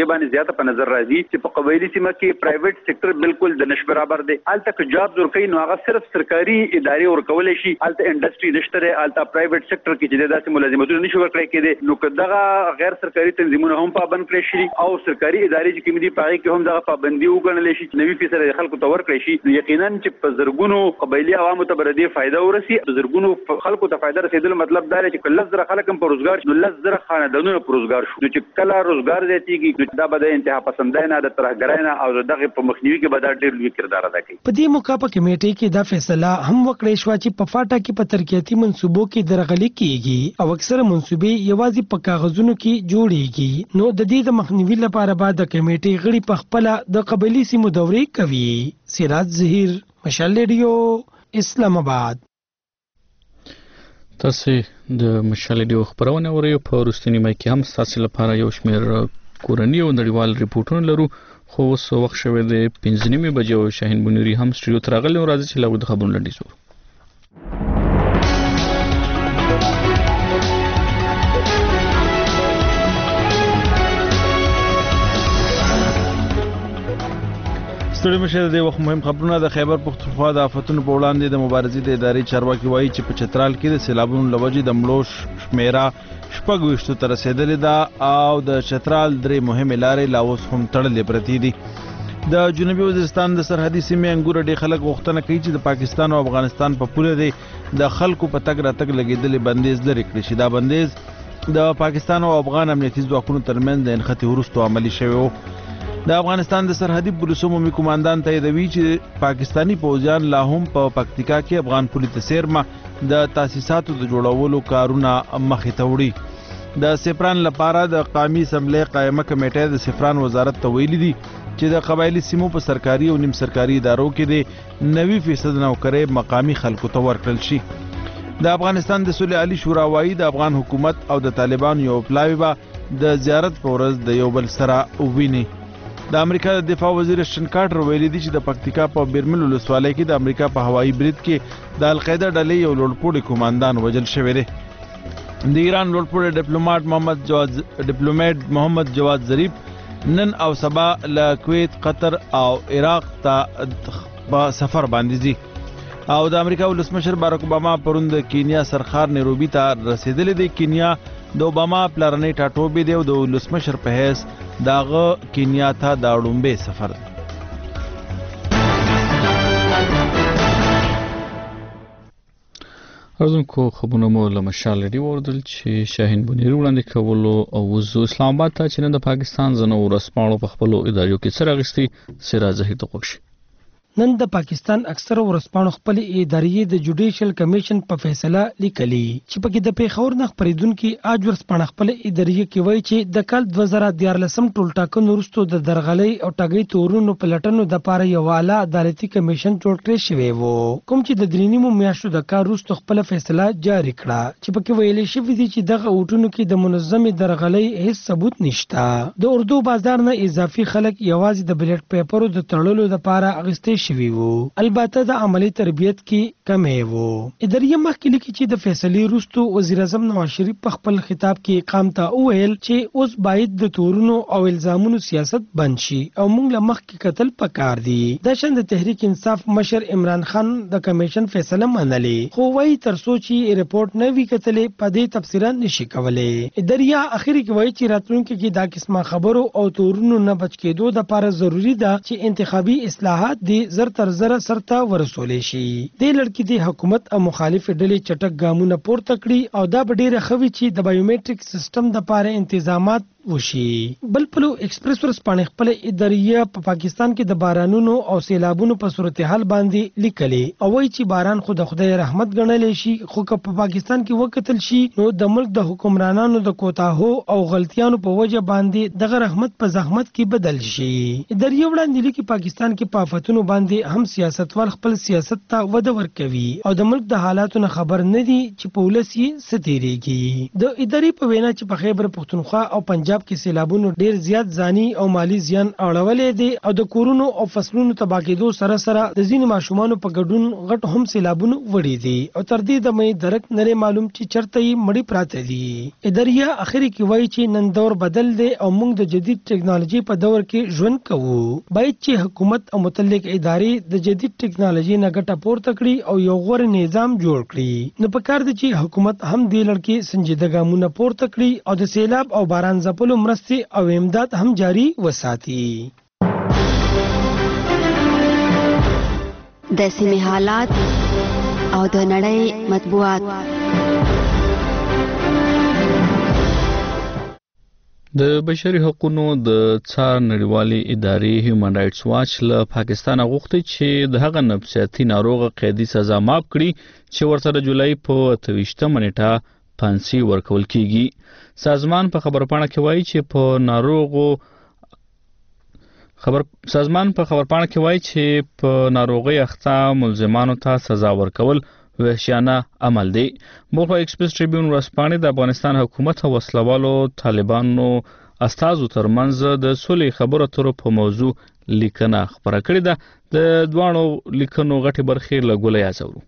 ته په نظر راځي چې په قبایلی سیمه کې پرایویټ سېکټر بالکل د نش برابر دی. الته که جاب ورکوي نو هغه صرف سرکاري ادارې ورکولی شي. الته انډسټري نشته دی. الته پرایویټ سېکټر کې چې داسې ملازمتونه نشي ورکړی کېدی نو که دغه غیر سرکاري تنظیمونه هم پابند کړی شي او سرکاري ادارې چې کوم دي په هغې کې هم دغه پابندي وګڼلی شي چې نوي فیصده د خلکو ته ورکړی شي نو یقینا چې په زرګونو قبایلي عوامو ته به د دې فایده ورسي. د زرګونو خلکو ته فایده رسېدل مطلب دا دی چې که لس زره خلک هم په روزګار شي نو لس زره خاندانونه په روزګار شو. نو چې کله روزګار زیاتېږي نو دا به د انتها پسندۍ نه د ترهګرۍ نه او د دغې په مخنیوي کې به دا ډېر لوی کردار ادا کوي. په دې موقع په کمیټې کې دا فیصله هم وکړې شوه چې په فاټا کې په ترقیاتي منصوبو کې درغلي کیږي او اکثره منصوبې یوازې په کاغذونو کې جوړیږي. نو د دې د مخنیوي لپاره به د کمیټې غړي په خپله د قبایلي سیمو دورې کوي. سراج ظهیر، مشال ریډیو، اسلام آباد. تاسو د مشال ریډیو خبرونه اورئ. په وروستنی مې کې هم تاسو لپاره یو شمېر کورنی او نړیوال ریپورتونه لرو خو اوس وخت شوی دی پنځه نیمې بجې او شاهین بنوري هم سټوډیو ته راغلی او راځي چې له د خبرونو لنډیز وکړو. ستړي مشه د وخت مهم خبرونه. د خیبر پختونخوا د آفتونو په وړاندې د مبارزې د ادارې چارواکي وایي چې په چترال کې د سیلابونو لوجې د مړو شمیره شپږ ویشتو ته رسېدلې ده او د چترال درې مهمې لارې لا اوس هم تړلې پرتې دي. د جنوبي وزیرستان د سرحدي سیمې انګور ډېر خلک غوښتنه کوي چې د پاکستان او افغانستان په پوله دی د خلکو په تګ راتګ لګېدلې بندیز لرې کړي شي. دا بندیز د پاکستان او افغان امنیتي ځواکونو ترمنځ د انخته وروسته عملي شوی و. د افغانستان د سرحدي پولیسو عمومي کمانډان تاییدوي چې پاکستانی پوځیان لا هم په پکتیکا کې افغان پولیس ته څیرمه د تاسیساتو د جوړولو کارونه مخې ته وړي. د سفران لپاره د قومي اسمبلی قائمه کمیټه د سفران وزارت ته ویلي دي چې د قبایلی سیمو په سرکاري او نیم سرکاري ادارو کې د نوي فیصد نوکرۍ مقامی خلکو ته ورکړل شي. د افغانستان د صلح علي شورا وایي د افغان حکومت او د طالبانو یو پلاوی به د زیارت په ورځ د یو بل سره وویني. د امریکا د دفاع وزیر اشتن کارټر ویلي دی چې د پکتیکا په بیرمل ولسوالۍ کې د امریکا په هوایي برید کې د القاعده ډلې یو لوړپوړی کمانډان وژل شوی دی. د ایران لوړپوړی ډیپلوماټ محمد جواد ډیپلوماټ محمد جواد ظریف نن او سبا له کویت، قطر او عراق ته په سفر باندې ځي او د امریکا ولسمشر باراک اوباما پرون د کینیا سرخار نیروبي ته رسیدلی دی. کینیا د اوباما پلرنی ټاټوبی دی او د ولسمشر په حیث داغه کینیا ته د اړومبه سفر دی. ارزونکو خبرونه مو له مشال ریډیو اوردل چې شاهین بنوري وړاندې کولو او وزو اسلام آباد ته چې نن د پاکستان زنو ورسپاڼو په خپلو ادارو کې سره غشتي سراج ظهیر ته خوښ. نن د پاکستان اکثره ورسپاڼو خپل ادارې د جوډیشل کمیشن په فیصله لیکلي چې پکې د پیښور نه خبرېدونکو اج ورسپاڼه خپل ادارې کې وایي چې د کال دوه زره دیارلسم ټول ټاکنو وروسته د درغلۍ او ټاګۍ تورونو په لټنو د پاره یو اعلی عدالتي کمیشن جوړ کړی شوی وو کوم چې د درې نیمو میاشتو د کار وروسته خپل فیصله جاری کړه چې پکې ویلي شوی دی چې دغه اوټونو کې د منظمې درغلۍ هیڅ ثبوت نشته. د اردو بازار نه اضافي خلک یوازې د بلیټ پیپرو د تړلو لپاره اغستې شوی وو. البته د عملی تربیت کې کمې وو. ادارې مخکې لیکي چې د فیصلې وروسته وزیر اعظم نواز شریف په خپل خطاب کې قام ته وویل چې اوس باید د تورونو او الزامونو سیاست بند شي او موږ له مخکې کتل پکار دي. د شند تحریک انصاف مشر عمران خان د کمیشن فیصله منلې خو وايي تر څو چې ریپورت نه وی کتلې په دې تفسیر نشي کولای. ادارې اخر کې وایي چې راتلونکي کې دا قسمه خبرو او تورونو نه بچ کېدو د لپاره ضروری ده چې انتخابي اصلاحات دي زر تر زر سرته ورسولې شي. د لړکی د حکومت او مخالف ډلې چټک ګامونه پورته کړي او دا به ډیره خوي چې د بایومټریک سیستم د لپاره تنظیمات وشي. بل پلو ایکسپریس ورسپانې خپل ادارې په پاکستان کې د بارانونو او سیلابونو په صورتحال باندې لیکلې او وایي چې باران خو د خدای رحمت ګڼل شي خو که په پاکستان کې وکتل شي نو د ملک د حکمرانانو د کوتاهو او غلطیانو په وجه باندې دغه رحمت په زحمت کې بدل شي. ادارې وړاندې لیکي پاکستان کې په آفتونو باندې هم سیاستوال خپل سیاست ته وده ورکوي او د ملک د حالاتو نه خبر نه دي چې په ولس یې ستیریږي. د ادارې په وینا چې په خیبر پختونخوا او پنجاب پنجاب کې سیلابونو ډیر زیات ځاني او مالی زیان اړولې دي او د کورونو او فصلونو تباہ کېدو سره سره د ځینو ماشومانو په ګډون غټ هم سیلابونو وړي دي او تر دې د مې درک نه معلوم چې چرته یې مړی پراته دي اداریا اخري کې وایي چې نن دور بدل دی او موږ د جدید ټکنالوژي په دور کې ژوند کوو باید چې حکومت او متعلق ادارې د جدید ټکنالوژي نه ګټه پورته کړي او یو غوره نظام جوړ کړي نو پکار دي چې حکومت هم دې لړ سنجیده ګامونه پورته کړي او د سیلاب او باران ځپلو مرستې او امداد هم جاری وساتي د سیمې حالات او د نړۍ مطبوعات د بشري حقوقو د څار نړیوالې ادارې هیومن رائټس واچ له پاکستان غوښتي چې د هغه نفسیاتي ناروغ قیدي سزا معاف کړي چې ورته د جولای په اتهشتمه نیټه پانسي ورکول کیږي سازمان په خبرپاڼه کې وایي چې په ناروغو خبر سازمان په خبرپاڼه کې وایي چې په ناروغي اخته ملزمانو ته سزا ورکول وحشیانه عمل دی مولخ ایکسپریس ټریبیون ورځپاڼې د افغانستان حکومت او وسلوالو طالبانو استازو ترمنځ د سولې خبرو اترو په موضوع لیکنه خبره کړې ده د دوانو لیکنو غټي برخې له ګولې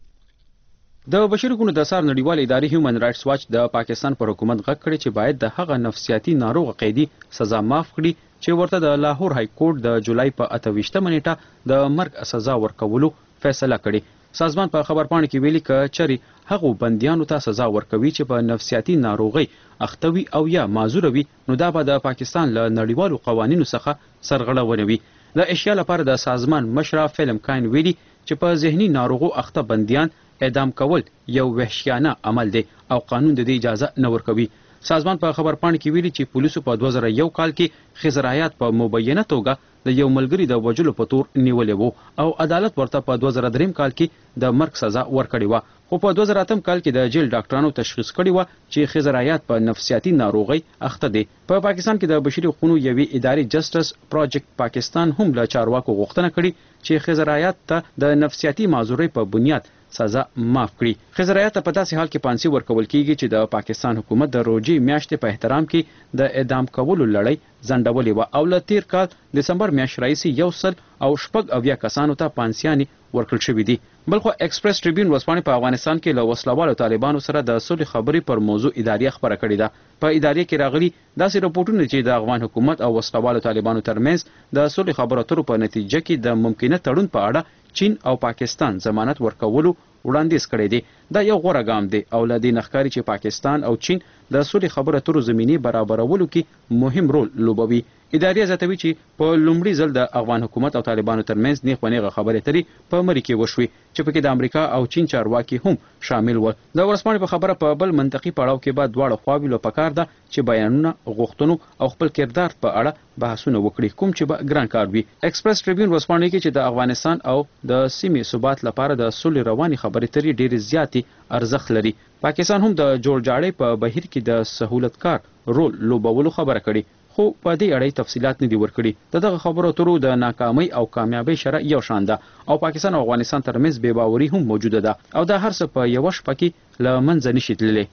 اچولو د بشري حقوقو د څار نړیوالې ادارې هیومن رائټس واچ د پاکستان پر حکومت غږ کړی چې باید د هغه نفسیاتي ناروغ قیدي سزا معاف کړي چې ورته د لاهور های کورټ د جولای په اتهشتمه نیټه د مرګ سزا ورکولو فیصله کړې سازمان په خبرپاڼه کې ویلي ک چری هغه بنديانو ته سزا ورکوي چې په نفسیاتي ناروغي اختوي او یا معذور وي نو دا به د پاکستان له نړیوالو قوانینو څخه سرغړونه وي د اشیا لپاره د سازمان مشرف فلم کاین ویلي چې په ذهني ناروغو اخته بنديان اعدام کول یو وحشیانه عمل دی او قانون د دې اجازه نه ورکوي سازمان په خبرپاڼه کې ویلي چې پولیسو په دوه زره یو کال کې خزرایات په مبینه توګه د یو ملګری د وجلو په تور نیولې وو او عدالت ورته په دوه زره درې کال کې د مرګ سزا ورکړې و خو په دوه زره اته کال کې د جیل ډاکټرانو تشخیص کړی و چې خزرایات په نفسیاتي ناروغي اخته دي په پاکستان کې د بشري حقوقو یوې ادارې جسټس پروجیکټ پاکستان هم له چارواکو غوښتنه کړې چې خزرایات ته د نفسیاتي معذورۍ په بنیاد سزا معاف کړي خزرایات په داسې حال کې پانسي ورکول کیږي چې د پاکستان حکومت د روجي میاشتې په احترام کې د اعدام کولو لړۍ ځنډولې و او له تیر کال دسمبر میاشتې راځي یو سل او شپږ اویا کسانو ته پانسیانی ورکړل شوې دي بلخو ایکسپریس ټریبیون ورځپاڼې په افغانستان کې له وسلوالو طالبانو سره د صلح خبرې پر موضوع ادارې خبره کړې ده په ادارې کې راغلي داسې راپورټونه چې د افغان حکومت او وسلوالو طالبانو ترمنځ د صلح خبرو اترو په نتیجه کې د ممکنه تړون په اړه چین او پاکستان ضمانت ورکولو وړاندیز کړی دی دا یو غوره ګام دی او له دې نخکاری چې پاکستان او چین د صلح خبرو اترو زمینی برابرولو کې مهم رول لوبوي ادارې زیاتوي چې په لومړي ځل د افغان حکومت او طالبانو ترمنځ نیغ ونیغه خبرې اترې په مری کې وشوي چې پکې د امریکا او چین چارواکي هم شامل ول د ورځپاڼې په خبره په بل منطقي پړاو کې بعد دواړه خواوې له پکار ده چې بیانونه غوښتنو او خپل کردار په اړه بحثونه وکړي کوم چې به ګران کار وي ایکسپریس ټریبیون ورځپاڼې کې چې د افغانستان او د سیمې ثبات لپاره د صلح رواني خبرې اترې ډېرې زیاتې ارزښت لري پاکستان هم د جوړجاړي په بهیر کې د سہولتکار رول لوبولو خبره کړي خو په دې اړه تفصيلات نه دي ورکړي دغه خبرو اترو د ناکامۍ او کامیابی شره یو شان ده او پاکستان او افغانستان ترمنځ بې باوري هم موجوده ده او دا هر څه په یو شپه کې له منځه نشي تللی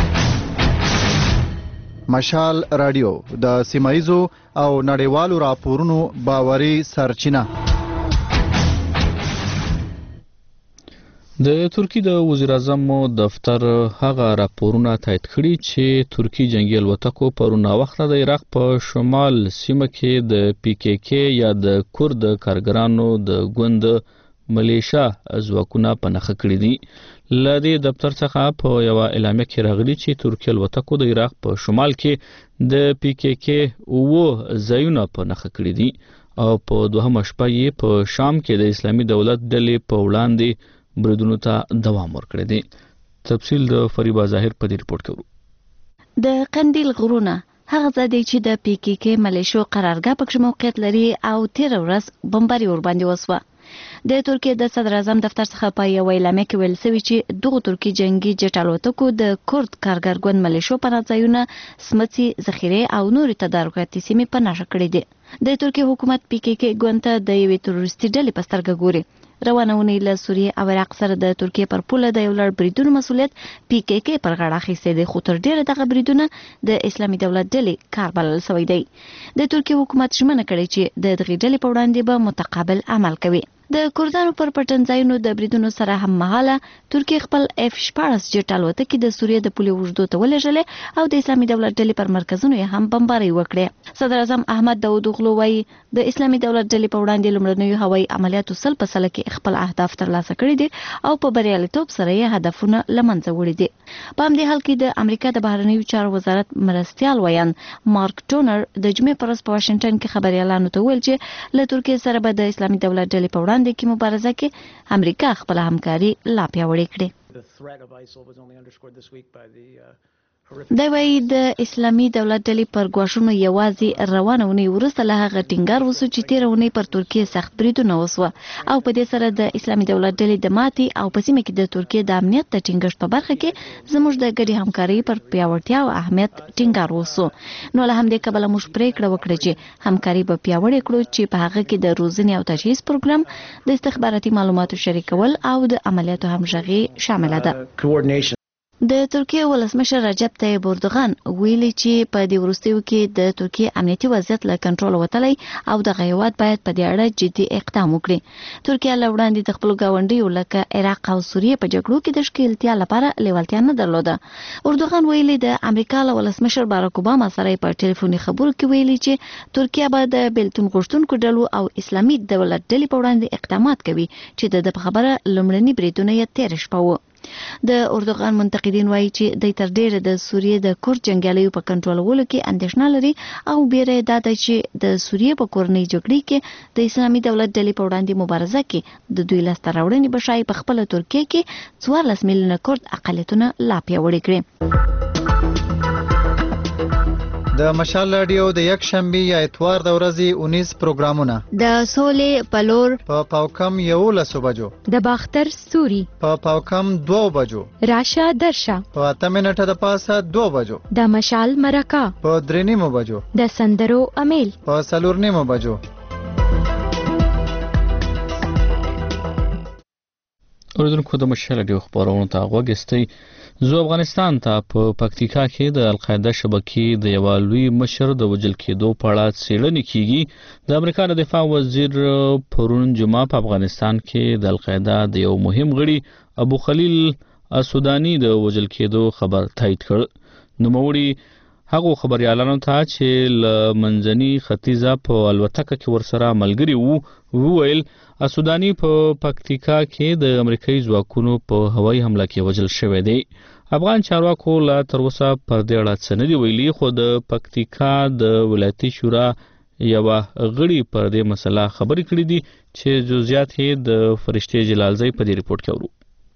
مشال رادیو د سیمایزو او نړیوالو راپورونو باوري سرچینه د ترکی د وزیر اعظم دفتر هغه راپورونه تایید کړي چې ترکی جنگي الوتکو پرونه وخت د عراق په شمال سیمه کې د پی کې کې یا د کورد کارګرانو د ګوند ملیشا ځواکونه په نخښه کړي دي لدې دفتر څخه په یو اعلامیه کې راغلي چې ترکی الوتکو د عراق په شمال کې د پی کې کې او ځایونه په نخښه کړي دي او په دوهمه شپه یې په شام کې د اسلامي دولت ډلې په وړاندې بریدونو ته دوام ورکړی دی تفصیل د فریبا ظاهر په دې رپورت کې ورو د قندیل غرونه هغه ځای دی چې د پی کې کې ملیشو قرارګاه پکې موقعیت لري او تیر ورځ بمباري ور باندې وسوه د ترکیه د صدر اعظم دفتر څخه په یو اعلامیه کې ویل شوی چې دغه ترکی جنگي جټ الوتکو د کورد کارګر ګوند ملیشو په نځایونه سمڅي ذخیره او نور تدارکاتي سیمې په نشه کړې دي د ترکیه حکومت پی کې کې ګوند ته د یوې تروریستي ډلې په سترګه ګوري روانه ونې له سوریې او عراق سره د ترکیې پر پوله د یو لړ بریدونو مسولیت پی کې کې پر غاړه اخیستی دی، خو تر ډیره دغه بریدونه د اسلامي دولت ډلې کار بلل شوی دی. د ترکیې حکومت ژمنه کړې چې د دغې ډلې په وړاندې به متقابل عمل کوي. د کردانو پر پټنځایونو د بریدونو سره هم مهاله ترکیې خپل اف شپاړس جټ الوتکې د سوریې د پولې اوږدو ته ولېږلې او د اسلامي دولت ډلې پر مرکزونو یې هم بمبارۍ وکړې. صدر اعظم احمد داود اوغلو وایي د اسلامي دولت ډلې په وړاندې لومړنیو هوایي عملیاتو سل په سله کې خپل اهداف ترلاسه کړي دي او په بریالیتوب سره یې هدفونه له منځه وړي دي. په همدې حال کې د امریکا د بهرنیو چارو وزارت مرستیال ویان مارک ټونر د جمعې په ورځ په واشنګټن کې خبريالانو ته ویل چې له ترکیې سره به د اسلامي دولت ډلې په وړاندې کې مبارزه کې امریکا خپل همکاري لا پیاوړې کړي. دا وایي د اسلامي دولت ډلې پر ګواښونو یوازې روانه ونې وروسته له هغه ټینګار وسو چې تېره اونۍ پر ترکیې سخت بریدونه وسوه او په دې سره د اسلامي دولت ډلې د ماتې او په سیمه کې د ترکیې د امنیت د ټینګښت په برخه کې زموږ د ګډې همکارۍ پر پیاوړتیا او اهمیت ټینګار وسو. نو له همدې کبله موږ پریکړه وکړه چې همکاري به پیاوړې کړو چې په هغه کې د روزنې او تجهیز پروګرام، د استخباراتي معلوماتو شریکول او د عملیاتو همغږي شامل ده. د ترکیې ولسمشر رجب طیب اردوغان ویلي چې په دې وروستیو کې د ترکیې امنیتي وضعیت له کنټرول وتلی او دغه هیواد باید په دې اړه جدي اقدام وکړي. ترکیه له وړاندې د خپلو ګاونډیو لکه عراق او سوریې په جګړو کې د ښکیلتیا لپاره لیوالتیا نه درلوده. اردوغان ویلي د امریکا له ولسمشر باراک اوباما سره په ټلیفوني خبرو کې ویلي چې ترکیه به د بیلتون غوښتونکو ډلو او اسلامي دولت ډلې په وړاندې اقدامات کوي چې د په خبره لومړني بریدونه یې تېره شپه وو. د اردوغان منتقدین وایي چې د تر ډیره د سوریې د کورد جنګیالیو په کنټرولولو کې اندېښنه لري او بیره دا ده چې د سوریې په کورنۍ جګړې کې د اسلامي دولت ډلې په وړاندې مبارزه کې د دوی لاسته راوړنې به ښایي په خپله ترکیې کې څوارلس میلیونه کورد اقلیتونه لا پیاوړي کړي. د مشال رادیو د یک شنبه یا اتوار د ورځې اونیس پروګرامونه د سولې پلور په پاوکم یولس بجو، د باختر ستوري په پاوکم دو بجو، راشه درشه په اته منټه د پاسه دو بجو، د مشال مرکه په درې نیمو بجو، د سندرو امیل په څلور نیمو بجو. اوریدونکو د مشال رادیو خبرونه ته غوږ استئ. زو افغانستان ته په پکتیکا کې د القاعده شبکې د یو لوی مشر د وژل کېدو په اړه څېړنې کیږي. د امریکا د دفاع وزیر پرون جمعه په افغانستان کې د القاعده د یو مهم غړي ابو خلیل السوداني د وژل کېدو خبر تایید کړ. نوموړي هغه خبريالانو ته چې ل منځني ختیځه په الوتکه کې ورسره ملګری وو وویل السوداني په پکتیکا کې د امریکایي ځواکونو په هوایي حمله کې وژل شوی دی. افغان چارواکو لا تر اوسه پر دې اړه څه نه دي ویلي، خو د پکتیکا د ولایتي شورا یوه غړي پر دې مسله خبرې کړې دي چې جزئیات یې د فرشتي جلالزی په دې ریپورت کې اورو.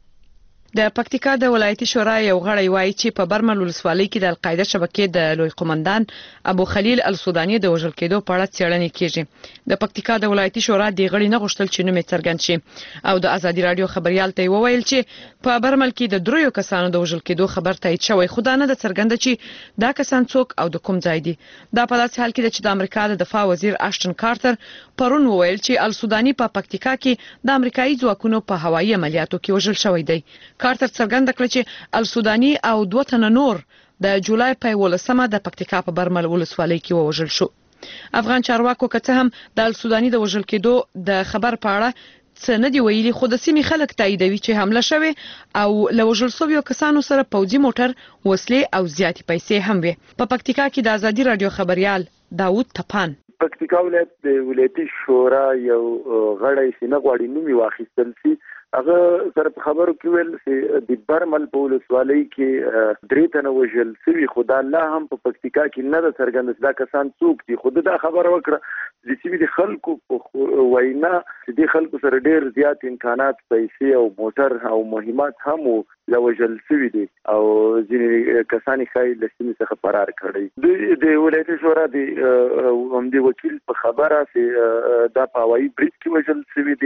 د پکتیکا د ولایتي شورا یو غړی وایي چې په برمل ولسوالۍ کې د القاعده شبکې د لوی قومندان ابو خلیل السوداني د وژل کېدو په اړه څېړنې کیږي. د پکتیکا د ولایتي شورا د غړي نه غوښتل چې نوم یې څرګند شي او د ازادي رادیو خبريال ته وویل چې په برمل کې د دریو کسانو د وژل کېدو خبر تایید شوی، خو دا نه د څرګنده چې دا کسان څوک او د کوم ځای دي. دا په داسې حال کې چې د امریکا د دفاع وزیر اشټن کارتر پرون وویل چې السوداني په پکتیکا کې د امریکایي ځواکونو په هوایي عملیاتو کې وژل شوی دی. کارتر څرګنده کړه چې السوداني او دوه تنه نور د جولای په ولسمه د پکتیکا په برمل ولسوالۍ کې وژل شو. افغان چارواکو که څه هم د السوداني د وژل کېدو د خبر په اړه څه نه دی ویلي، خو د سیمې خلک تاییدوي چې حمله شوې او له وژل شویو کسانو سره پوځي موټر، وسلې او زیاتې پیسې هم وي. په پکتیکا کې د ازادي رادیو خبريال داوود تپان پکتیکا ولایت د ولایتي شورا یو غړی چې نه غواړي نوم یې واخیستل شي هغه سره په خبرو کې ویل چې د برمل په ولسوالۍ کې درې تنه وژل شوي، خو دا لا هم په پکتیکا کې نه ده څرګنده دا کسان څوک دي. خو دا خبره وکړه د سیمې د خلکو په وینا چې د خلکو سره ډېر زیات امکانات، پیسې او موټر او مهمات هم لا وژل شوي دي او ځینې کسان یې ښایي له سیمې څخه فرار کړی. دوی د ولایتي شورا د همدې وکیل په خبره چې دا په هوایي برید کې وژل شوي دي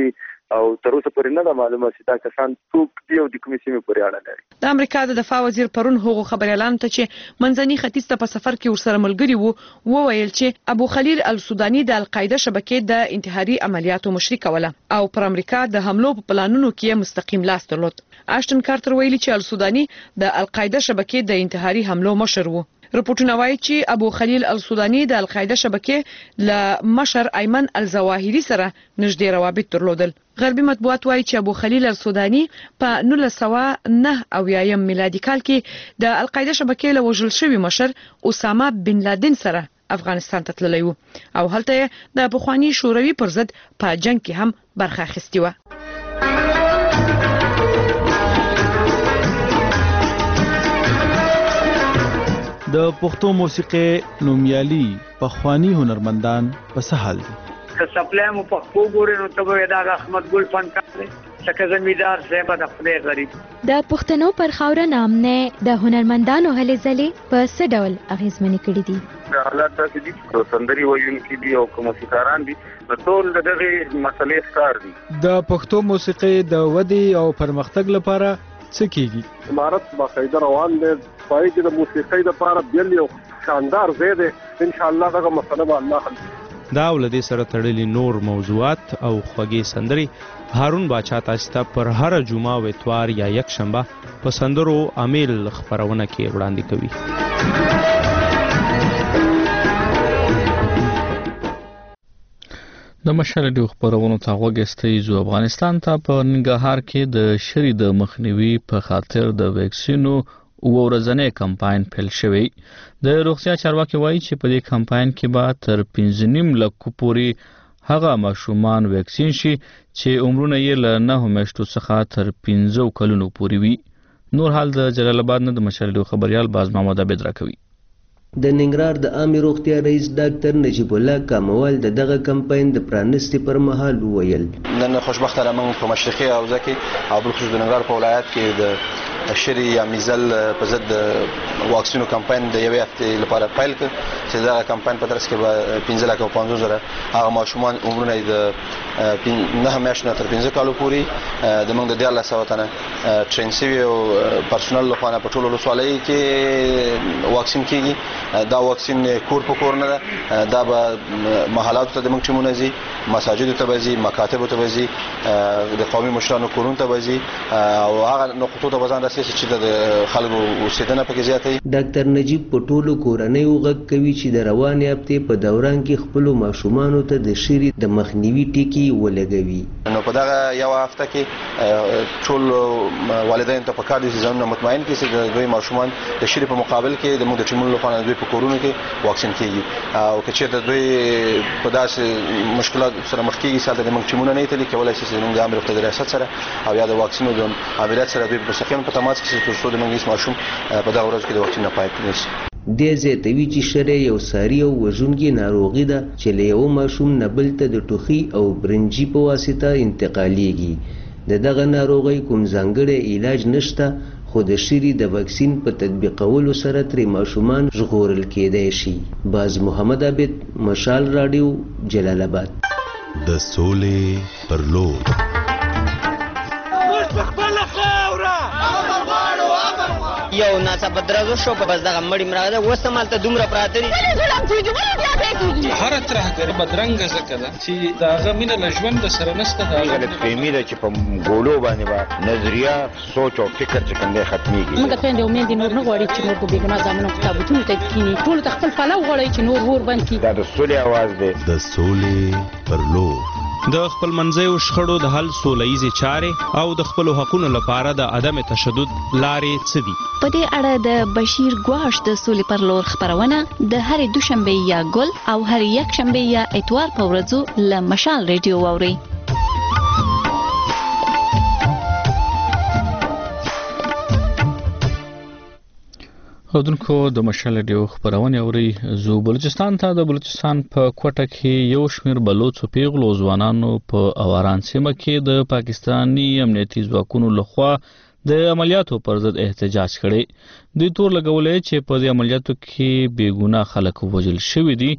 او تر اوسه پورې نه ده معلومه چې دا کسان څوک دي او د کومې سیمې پورې اړه لري. د امریکا د دفاع وزیر پرون هغو خبريالانو ته چې منځني ختیځ ته په سفر کې ورسره ملګري وو وویل چې ابو خلیل السوداني د القاعده شبکې د انتحاري عملیاتو مشري کوله او پر امریکا د حملو په پلانونو کې مستقیم لاس درلود. آشټن کارتر ویلي چې السوداني د القاعده شبکې د انتحاري حملو مشر وو. رپورټونه وایي چې ابو خلیل السوداني د القاعده شبکې له مشر ایمن الزواهری سره نږدې روابط درلودل. غربي مطبوعات وایي چې ابو خلیل السوداني په نولس سوه نه اویایم میلادي کال کې د القاعده شبکې له وژل شوي مشر اسامه بن لادن سره افغانستان ته تللی و او هلته د پخواني شوروي پر ضد په جنگ کې هم برخه اخیستې وه. د پښتو موسیقي نومیالي پخوانی هنرمندان په سهال دي. که سپلای مو پښتو ګورې نو ته به دا احمد ګل فنکار دی لکه زمیدار صاحب د خدای غریب. د پښتنو پر خاوره نامنه د هنرمندانو هلې ځلې په څه ډول اغیزمنې کړي دي؟ د حالات داسې دي چې سندري ویونکي دي او موسیقاران دي نو ټول د دغه مسلې ښکار دي. د پښتو موسیقي د ودې او پرمختګ لپاره څه کیږي؟ امارت باقاعده روان دی پای کې د موسیقۍ لپاره بیل یو شاندار ځای دی. ان شاء الله دغه مسله به الله حل کړي. دا ولدي سره تړلي نور موضوعات او خوږې سندري هارون باچا تاسو ته پر هر جمعه او اتوار یا یک شنبه په سندرو امیل خبرونه کې وړاندې کوي. د مشال ډیو خبرونو ته وګستې زو افغانستان ته په ننګرهار کې د شری د مخنیوي په خاطر د ویکسینو او ورځنی کمپاین پیل شوی. د روغتیا چارواکي وایي چې په دې کمپاین کې به تر پنځه نیم لک پورې هغه ماشومان ویکسین شي چې عمرونه یې له نه میاشتو څخه تر پنځه کلونو پورې وي. نور حال د جلال آباد نه د مشال ډیو خبريال باز محمد عبد راکوي. د ننګرهار د عامه روغتیا رئیس ډاکټر نجیب الله کاموال د دغه کمپاین د پرانستي پر مهال وویل نن خوشبختانه موږ په مشرقي حوزه کې او بل خصوص د ننګرهار په ولایت کې د شری یا میزل په ضد واکسینو کمپاین د یوې هفتې لپاره پیل کړ چې دا کمپاین په ترڅ کې به پنځه لک او پنځوس زره هغه ماشومان عمرونه د نه میاشتو تر پنځه کالو پورې د موږ د دیارلس سوه تنه ټرین شوي او پرسونل لخوا په ټولو ولسوالیو کې واکسین کیږي. دا واکسین کور په کور نه ده، دا به محلاتو ته د موږ ټیمونه ځي، مساجدو ته به ځي، مکاتبو ته به ځي، د قومي مشرانو کورونو ته به ځي او هغه نقطو ته به ځان رسېږي چې د خلکو اوسېدنه پکې زیاته وي. ډاکټر نجیب په ټولو کورنیو غږ کوي چې د روانې هفتې په دوران کې خپلو ماشومانو ته د شری د مخنیوي ټکي ولګوي. نو په دغه یو هفته کې ټول والدین ته پکار دي چې ځانونه مطمئن کړي چې د دوی ماشومان د شری په مقابل کې د موږ د ټیمونو لخوا دوی په کورونو کې واکسین کیږي او که چېرته دوی په داسې مشکلات سره مخ کېږي چې هلته د موږ ټیمونه نه تلي کولی شي چې موږ د عامې روغتیا د ریاست سره او یا د واکسینو د امریت سره دوی په مستقیم په تماس کې شي تر څو د موږ هېڅ ماشوم په دغه ورځو کې د واکسین نه پاتې نه شي. دې زیاتوي چې شری یو ساري او وژونکې ناروغي ده چې له یو ماشوم نه بل ته د ټوخي او برنجي په واسطه انتقالیږي. د دغه ناروغۍ کوم ځانګړی علاج نشته خو د شری د واکسین په تطبیقولو سره ترې ماشومان ژغورل کېدای شي. باز محمد عابد، مشال راډیو، جلال آباد. د سولې پر لور یو ناڅاپه درزو شو په بس دغه مړی مراده وسته مالته دومره پراته دي هر ترهګر بدرنګ زکه ده چې داغه مینه له ژوند سره نسته. دا غلط فهمي ده چې په ګولو باندې با نظریه سوچ او فکر چې کومه ختميږي. موږ ته د امید نور نه غواړي چې موږ به ګناه زمونږ کتابونه ته کینی ټول تخپل فلو غواړي چې نور ور باندې دا د سولې आवाज ده. د سولې پر لور د خپل منځیو شخړو د حل سولهیزې چارې او د خپلو حقونو لپاره د عدم تشدد لارې څه دي؟ په دې اړه د بشیر ګواش د سولې پر لور خبرونه د هرې دوشنبه یا ګل او هر یک شنبه یا اتوار په ورځو له مشال ریډیو واورئ. خودونکو د مشال ډیو خبرونه اوري. زو بلوچستان ته د بلوچستان په کوټه کې یو شمیر بلوچ او پیغلو ځوانانو په اواران سیمه کې د پاکستانی امنیتي ځواکونو لخوا د عملیاتو پر ضد احتجاج کړي. دوی تور لګولې چې په دې عملیاتو کې بې ګناه خلک وژل شوي دي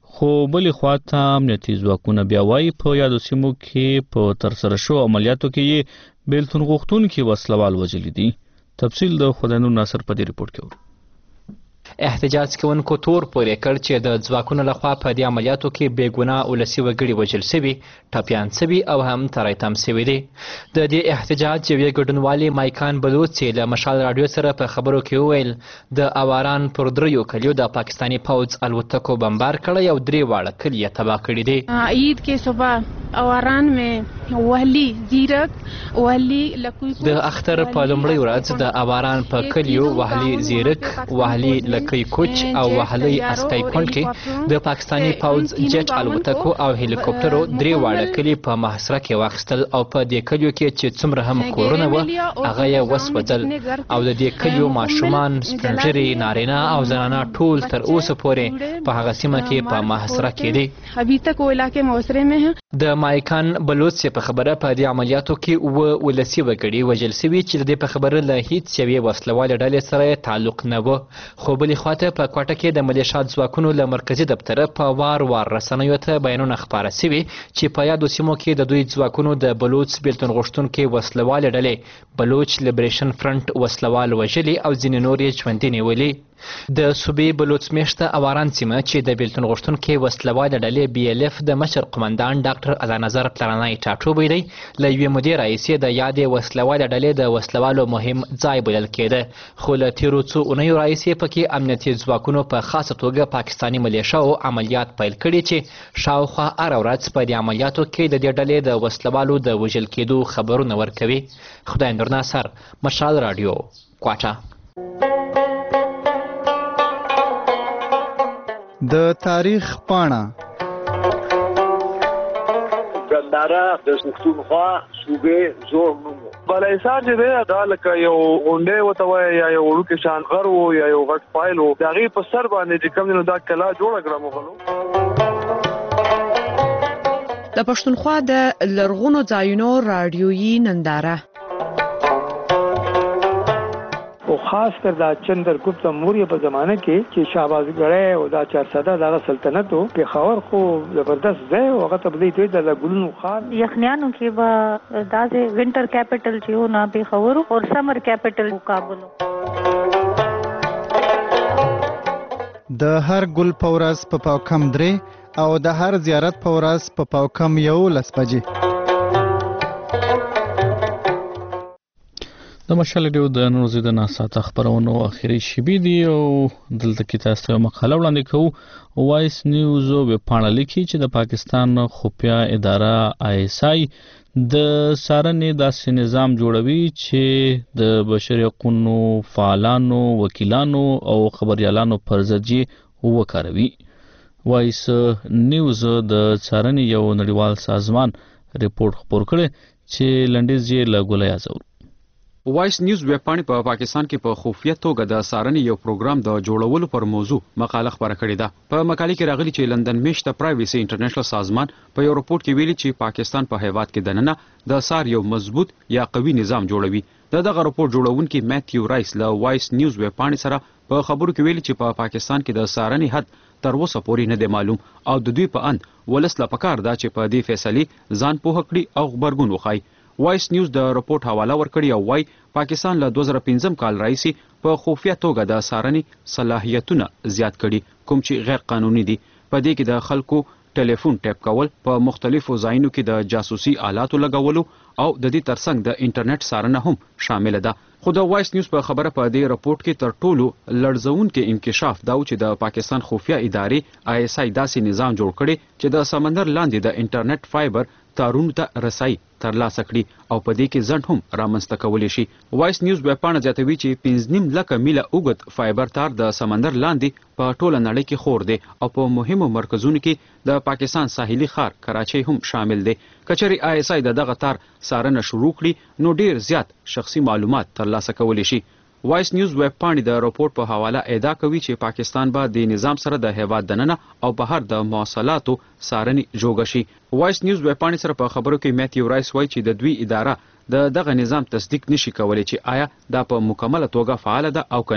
خو بلې خواته امنیتي ځواکونه بیا وایي په یادو سیمو کې په ترسره شو عملیاتو کې یې بیلتون غوښتونکي وسلوال وژلي دي. تفصیل د خداینور ناصر په دې ریپورت کې ورو. احتجاج کوونکو تور پورې کړ چې د ځواکونو لخوا په دې عملیاتو کې بېګناه ولسي وګړي وژل سوي، ټپیان سوي او هم ترایتم سوي دي. د دې احتجاج یوې ګډونوالې مایکان بلوچ له مشال راډیو سره په خبرو کې وویل د اواران پر دریو کلیو د پاکستاني پوځ الوتکو بمبار کړی او درې واړه کلي یې تباه کړي دي. عید کې صبح اواران میں وهلي زیرک وهلي لکوي د اختر په لومړۍ ورځ د اواران په کلیو وهلي زیرک، وهلي لکۍ کوچ او وهلي اسکای کونډ کې د پاکستاني پوځ جیټ الوتکو او هلیکوپټرو درې واړه کلي په محاصره کې واخیستل او په دې کلیو کې چې څومره هم کورونه وه هغه یې وسوځل او د دې کلیو ماشومان، سپین ږیري، نارینه او زنانه ټول تر اوسه پورې په هغه سیمه کې په محاصره کې دي. ابھی تک وہ علاقے محاصرے میں ہیں. د مایکان بلوچ په خبره په دې عملیاتو کې اووه ولسي وګړي وژل سوي چې د دې په خبره له هیڅ یوې وسلوالې ډلې سره تعلق نه و. خو بلې خواته په کوټه کې د ملیشات ځواکونو له مرکزي دفتره په وار وار رسنیو ته بیانونه خپاره سوي چې په یادو سیمو کې د دوی ځواکونو د بلوچ بیلتون غوښتونکي وسلوالې ډلې بلوچ لیبریشن فرنټ وسلوال وژلي او ځینې نور یې ژوندي نیولي. د صوبې بلوچ میشته اواران سیمه چې د بیلتون غوښتونکي وسلوالې ډلې بي ال اف د مشر قمندان ډاکټر الله پلرنی ټاټوبی دی له یوې مودې راهیسې د یادې وسلوالې ډلې د وسلوالو مهم ځای بلل کېده. خو له تېرو څو اونیو راهیسې پکې امنیتي ځواکونو په خاصه توګه پاکستاني ملیشاو عملیات پیل کړي چې شاوخوا هره ورځ په دې عملیاتو کې د دې ډلې د وسلوالو د وژل کېدو خبرونه ورکوي. خداینور ناصر، مشال راډیو، کوټه. د تاریخ پاڼه ګنداره د پښتونخوا صوبې زوړ نوم بلایسار چې دی دا لکه یو غونډې ورته وایي یا یو وړوکی شان غر و یا یو غټ فایل و د هغې په سر باندې چې کوم دی نو دا کلا جوړه کړه مغلو. د پښتونخوا د لرغونو ځایونو راډیویي ننداره او خاص کر دا چندرګپت موریه په زمانه کې چې شهبازګړی او دا چارسده دغه سلطنت و پېښور خو زبردست ځای و هغه ته به دوی ته د ګلونو ښار یخنیانو کې به داسې ونټر کیپټل چې و نه پېښور او سمر کیپټل کابل. د هر ګل په ورځ په پاوکم درې او د هر زیارت په ورځ په پاوکم یولس بجې. د مشال ډیو د نن ورځې د ناساته خبرونو اخیری شیبې دي او دلته کې تاسو ته مقاله وړاندې کوو. وایس نیوز ویب پاڼه لیکي چې د پاکستان خفیه اداره آی اس آی د څارنې داسې نظام جوړوي چې د بشري حقوقو فعالانو، وکیلانو او خبريالانو پر ضد یې وکاروي. وایس نیوز د څارنې یو نړیوال سازمان ریپورت خپور کړی چې لنډیز یې له ګولۍ ازور. وایس نیوز ویب پاڼې په پاکستان کې په خفیه توګه د څارنې یو پروګرام د جوړولو پر موضوع مقاله خپره کړې ده. په مقالې کې راغلي چې لندن میشته پرایویسي انټرنیشنل سازمان په یو رپورت کې ویلي چې پاکستان په هیواد کې دننه د څار یو مضبوط یا قوي نظام جوړوي. د دغه رپورت جوړونکي میتیو رایس له وایس نیوز ویب پاڼې سره په خبرو کې ویلي چې په پاکستان کې د څارنې حد تر اوسه پورې نه دی معلوم او د دوی په اند ولس لا پکار ده چې په دې فیصلې ځان پوه کړي او خبرګون وښایي. وایس نیوز د رپورت حواله ورکړي او وايي پاکستان له دوه زره پنځم کال راهیسې په خفیه توګه د څارنې صلاحیتونه زیات کړي کوم چې غیر قانوني دي. په دې کې د خلکو ټلیفون ټیپ کول، په مختلفو ځایونو کې د جاسوسي آلاتو لګولو او د دې ترڅنګ د انټرنیټ څارنه هم شامل ده. خو د وایس نیوز په خبره په دې رپورت کې تر ټولو لړزونکي انکشاف دا و چې د پاکستان خفیه ادارې آی اس آی داسې نظام جوړ کړي چې د سمندر لاندې د انټرنیټ فایبر تارونو ته رسای ترلاسه کړي او په دې کې ځنډ هم رامنځته کولی شي. وایس نیوز ویب پاڼه زیاتوي چې پنځه نیم لکه میله اوږد فایبر تار د سمندر لاندې په ټوله نړۍ کې خور دی او په مهمو مرکزونو کې د پاکستان ساحلي ښار کراچۍ هم شامل دی. کچري آی اس آی د دغه تار څارنه شروع کړي نو ډیر زیات شخصي معلومات ترلاسه کولی شي. وایس نیوز ویب پاڼې د راپور په حواله ادعا کوي چې پاکستان به د نظام سره د هیواد دننه او بهر د مواصلاتو څارنې جوړه شي. وایس نیوز ویب پاڼې سره په خبرو کې میتیو رایس وایي چې د دوی اداره د دغه نظام تصدیق نشي کولی چې آیا دا په مکمله توګه فعال ده او کنه.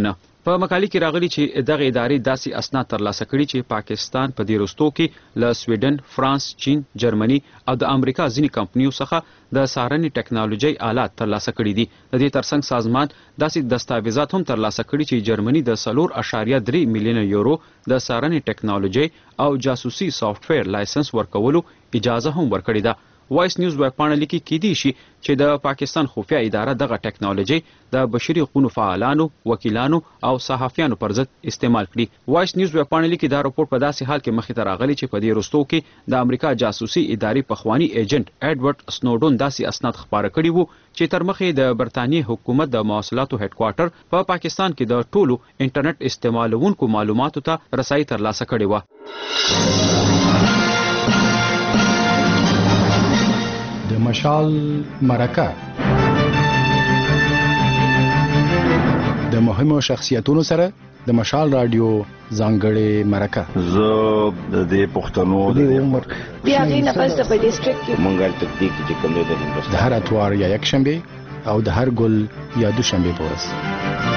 په مقالې کې راغلي چې دغه ادارې داسې اسناد ترلاسه کړي چې پاکستان په دې وروستو کې له سویډن، فرانس، چین، جرمني او د امریکا ځینې کمپنیو څخه د څارنې ټکنالوژي آلات ترلاسه کړي دي. د دې ترڅنګ سازمان داسې دستاویزات هم ترلاسه کړي چې جرمني د څلور اعشاریه درې میلیونه یورو د څارنې ټکنالوژي او جاسوسي سافټویر لایسنس ورکولو اجازه هم ورکړې ده. وایس نیوز ویبپاڼه لیکي کېدای شي چې د پاکستان خفیه اداره دغه ټکنالوژي د بشري حقوقو فعالانو، وکیلانو او صحافیانو پر ضد استعمال کړي. وایس نیوز ویبپاڼه لیکي دا راپور په داسې حال کې مخې ته راغلی چې په دې وروستو کې د امریکا جاسوسي ادارې پخوانی ایجنټ ایډورډ سنوډن داسې اسناد خپاره کړي وو چې تر مخې د برتانیې حکومت د مواصلاتو هډ کوارټر په پاکستان کې د ټولو انټرنیټ استعمالونکو معلوماتو ته رسایي ترلاسه کړې وه. د مشال مرکه د مهمو شخصیتونو سره د مشال رادیو ځانګړې مرکه. زه د دې پښتنو د عمر بیا غي نه پس په ډیسټریکټ کې مونږه تطبیق چې کوم د هندوستان د هر اتوار یا یک شنبه او د هر ګل یا دوشنبه په ورځ.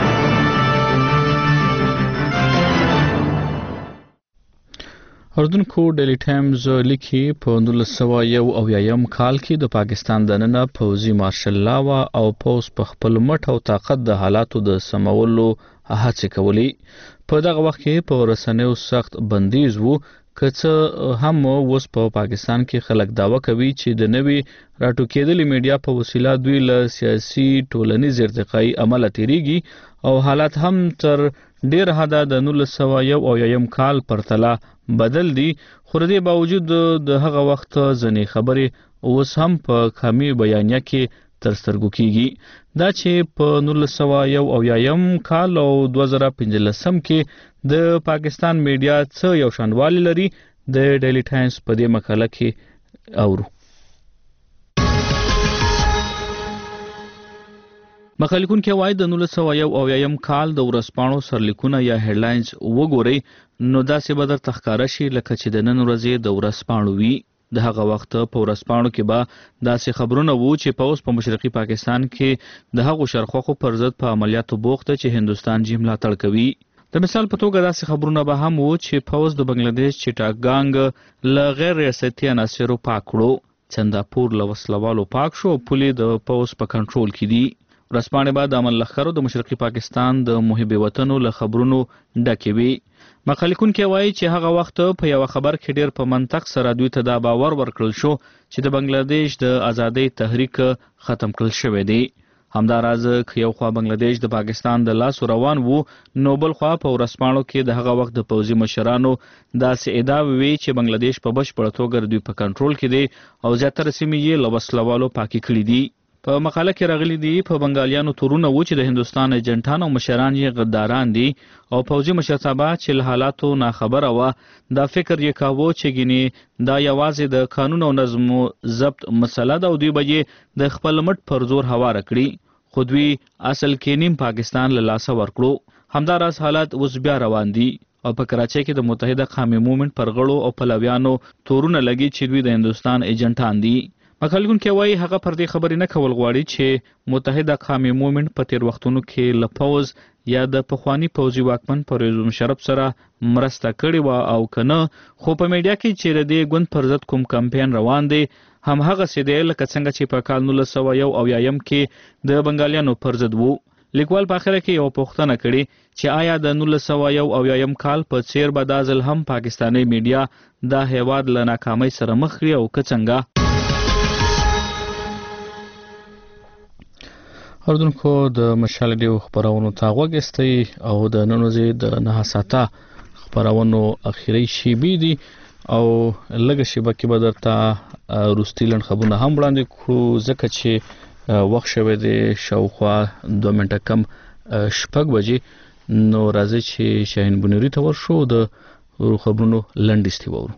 اردن کو ډیلی ټایمز لیکي په نولس سوه یو اویایم کال کې د پاکستان دننه پوځي مارشل لا او پوز په خپل مټ او طاقت د حالاتو د سمولو هڅې کولې. په دغه وخت کې په رسنیو سخت بندیز وو که څه هم اوس په پاکستان کې خلک داوا کوي چې د نوي راټوکېدلې میډیا په وسیله دوی له سیاسي ټولنیز ارتقایي عمله تیریږي او حالات هم تر ډیر حدا د نولس سوه یو اویایم کال پرتله بدل دي. خو د دې باوجود د هغه وخت ځینې خبرې اوس هم په کمی بیانیه کې تر سترګو کیږي. دا چې په نولس سوه یو اویایم کال او دوه زره پنځلسم کې د پاکستان میډیا څه یو شانوالی لري د ډیلی ټایمز په دې مقاله کې اورو. مقالکون کې وایي د نولس سوه یو اویایم کال د ورځپاڼو سرلیکونه یا هیډلاینز وګورئ نو داسې به درته ښکاره شي لکه چې د نن ورځې د ورځپاڼو وي. د هغه وخت په ورځپاڼو کې به داسې خبرونه وو چې په اوس په مشرقي پاکستان کې د هغو شرخوخو پر ضد په عملیاتو بوخت چې هندوستان جې ملاتړ کوي. د مثال په توګه داسې خبرونه به هم وو چې پوز د بنگلاديش چټاګانګ له غیر ریاستي عناصرو پاک کړو، چنداپور له وسلوالو پاک شو، پولې د پوز په کنټرول کې دي. ورځپاڼې به د امن لښکرو د مشرقي پاکستان د محب وطنو له خبرونو ډکې وي. مقالکون کې وایي چې هغه وخت په یو خبر کې ډیر په منطق سره دوی ته دا باور ورکړل شو چې د بنگلاديش د ازادۍ تحریک ختم کړل شوی دی. همداراز که یو خوا بنگلاديش د پاکستان د لاس روان وو نو بل خوا په ورځپاڼو کې د هغه وخت د پوځي مشرانو داسې ادعا وی چې بنگلاديش په بشپړه توګه دوی په کنټرول کې دی او زیاتره سیمې یې له وسلوالو پاکي کړي دي. په مقاله کې راغلي دي په بنگالیانو تورونه و چې د هندوستان ایجنټان او مشران یې غداران دي او پوځي مشرتابه چې له حالاتو ناخبره وه دا فکر یې کاوه چې ګینې دا یوازې د قانون او نظم ضبط مسله ده او دوی به یې د خپل مټ پر زور هواره کړي، خو دوی اصل کې نیم پاکستان له لاسه ورکړو. همداراز حالات اوس بیا روان دي او په کراچۍ کې د متحده قومي مومنټ پر غړو او پلویانو تورونه لګي چې دوی د هندوستان ایجنټان دي. مقالکون کې وایي هغه پر دې خبرې نه کول غواړي چې متحده قومي مومنټ په تیر وختونو کې له پوز یا د پخوانی پوځي واکمن پرویز مشرف سره مرسته کړې وه او که نه، خو په میډیا کې چې د دې ګوند پر ضد کوم کمپین روان دی هم هغسې دی لکه څنګه چې په کال نولس سوه یو اویایم کې د بنګالیانو پر ضد وو. لیکوال په اخره کې یو پوښتنه کړې چې آیا د نولس سوه یو اویایم کال په څیر به دا ځل هم پاکستاني میډیا دا هیواد له ناکامۍ سره مخ کړي او که څنګه؟ اردوونکو د مشال ډیو خبرونو ته غوږ ایستی او د نن ورځې د نهه ساعته خبرونو اخیری شیبې دي او لږه شیبه کې به درته وروستي لنډ خبرونه هم وړاندې کړو ځکه چې وخت شوی دی شاوخوا دوه منټه کم شپږ بجې. نو راځئ چې شاهین بنوري ته ورشو د خبرونو لنډ ایستی واورو.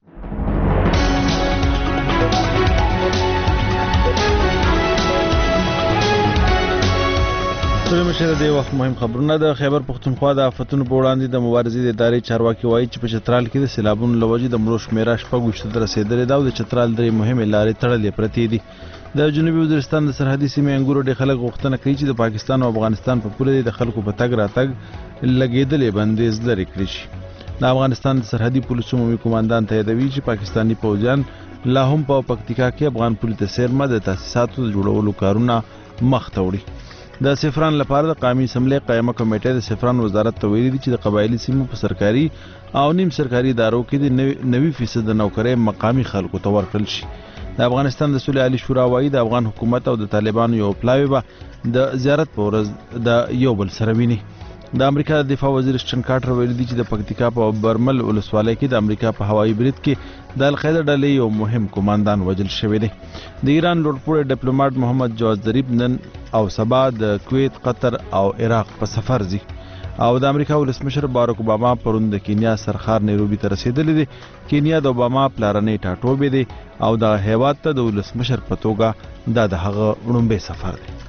ټول مشه د وخت مهم خبرونه د خیبر پختونخوا د آفتونو په وړاندې د مبارزې د ادارې چارواکي وایي چې په چترال کې د سیلابونو له وجې د مړو شمېره شپږ ویشتو ته رسېدلې ده او د چترال درې مهمې لارې تړلې پرتې دي. د جنوبي وزیرستان د سرحدي سیمې انګورو ډېر خلک غوښتنه کوي چې د پاکستان او افغانستان په پوله د خلکو په تګ راتګ لګېدلې بندیز لرې کړی شي. د افغانستان د سرحدي پولیسو عمومي قوماندان تاییدوي چې پاکستاني پوځیان لا هم په پکتیکا کې افغان پولې ته څیرمه د تاسیساتو د جوړولو کارونه مخ ته وړي. د سفران لپاره د قومي اسمبلی قایمه کمیټه د سفران وزارت ته ویلي دي چې د قبایلي سیمو په سرکاري او نیم سرکاري ادارو کې د نوي فیصد نوکرۍ مقامي خلکو ته ورکړل شي. د افغانستان د صلح عالی شورا وایي د افغان حکومت او د طالبانو یو پلاوی به د زیارت په ورځ د یو بل سره ویني. د امریکا د دفاع وزیر اسټن کارټر ویلي دی چې د پکتیکا په برمل ولسوالۍ کې د امریکا په هوایي برید کې د القاعده ډلې یو مهم کمانډان وژل شوی دی. د ایران لوړپوړی ډیپلوماټ محمد جواز ظریف نن او سبا د کویت، قطر او عراق په سفر ځي او د امریکا ولسمشر باراک اوباما پرون د کینیا سرخار نیروبي ته رسیدلی دی. کینیا د اوباما پلارنۍ ټاټوبی دی او د هیواد ته د ولسمشر په توګه دا د هغه وړومبی سفر دی.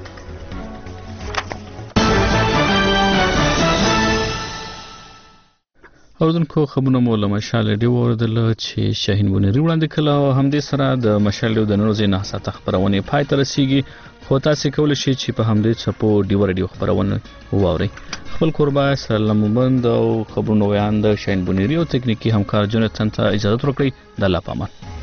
اوردونکو خبرونه مو له مشال ډیو وردل چې شاهین بونری وړاندې کړه او همدې سره د مشال د نورو زینا ساته خبرونه پای ته رسیږي. خو تاسو کولای شئ چې په همدې چپو ډیو ریډیو خبرونه واورئ. خپل قربا سلام مبند او خبرونه ویاند شاهین بونری او تکنیکی همکار جنتن ته اجازه ورکړئ. د الله پامان.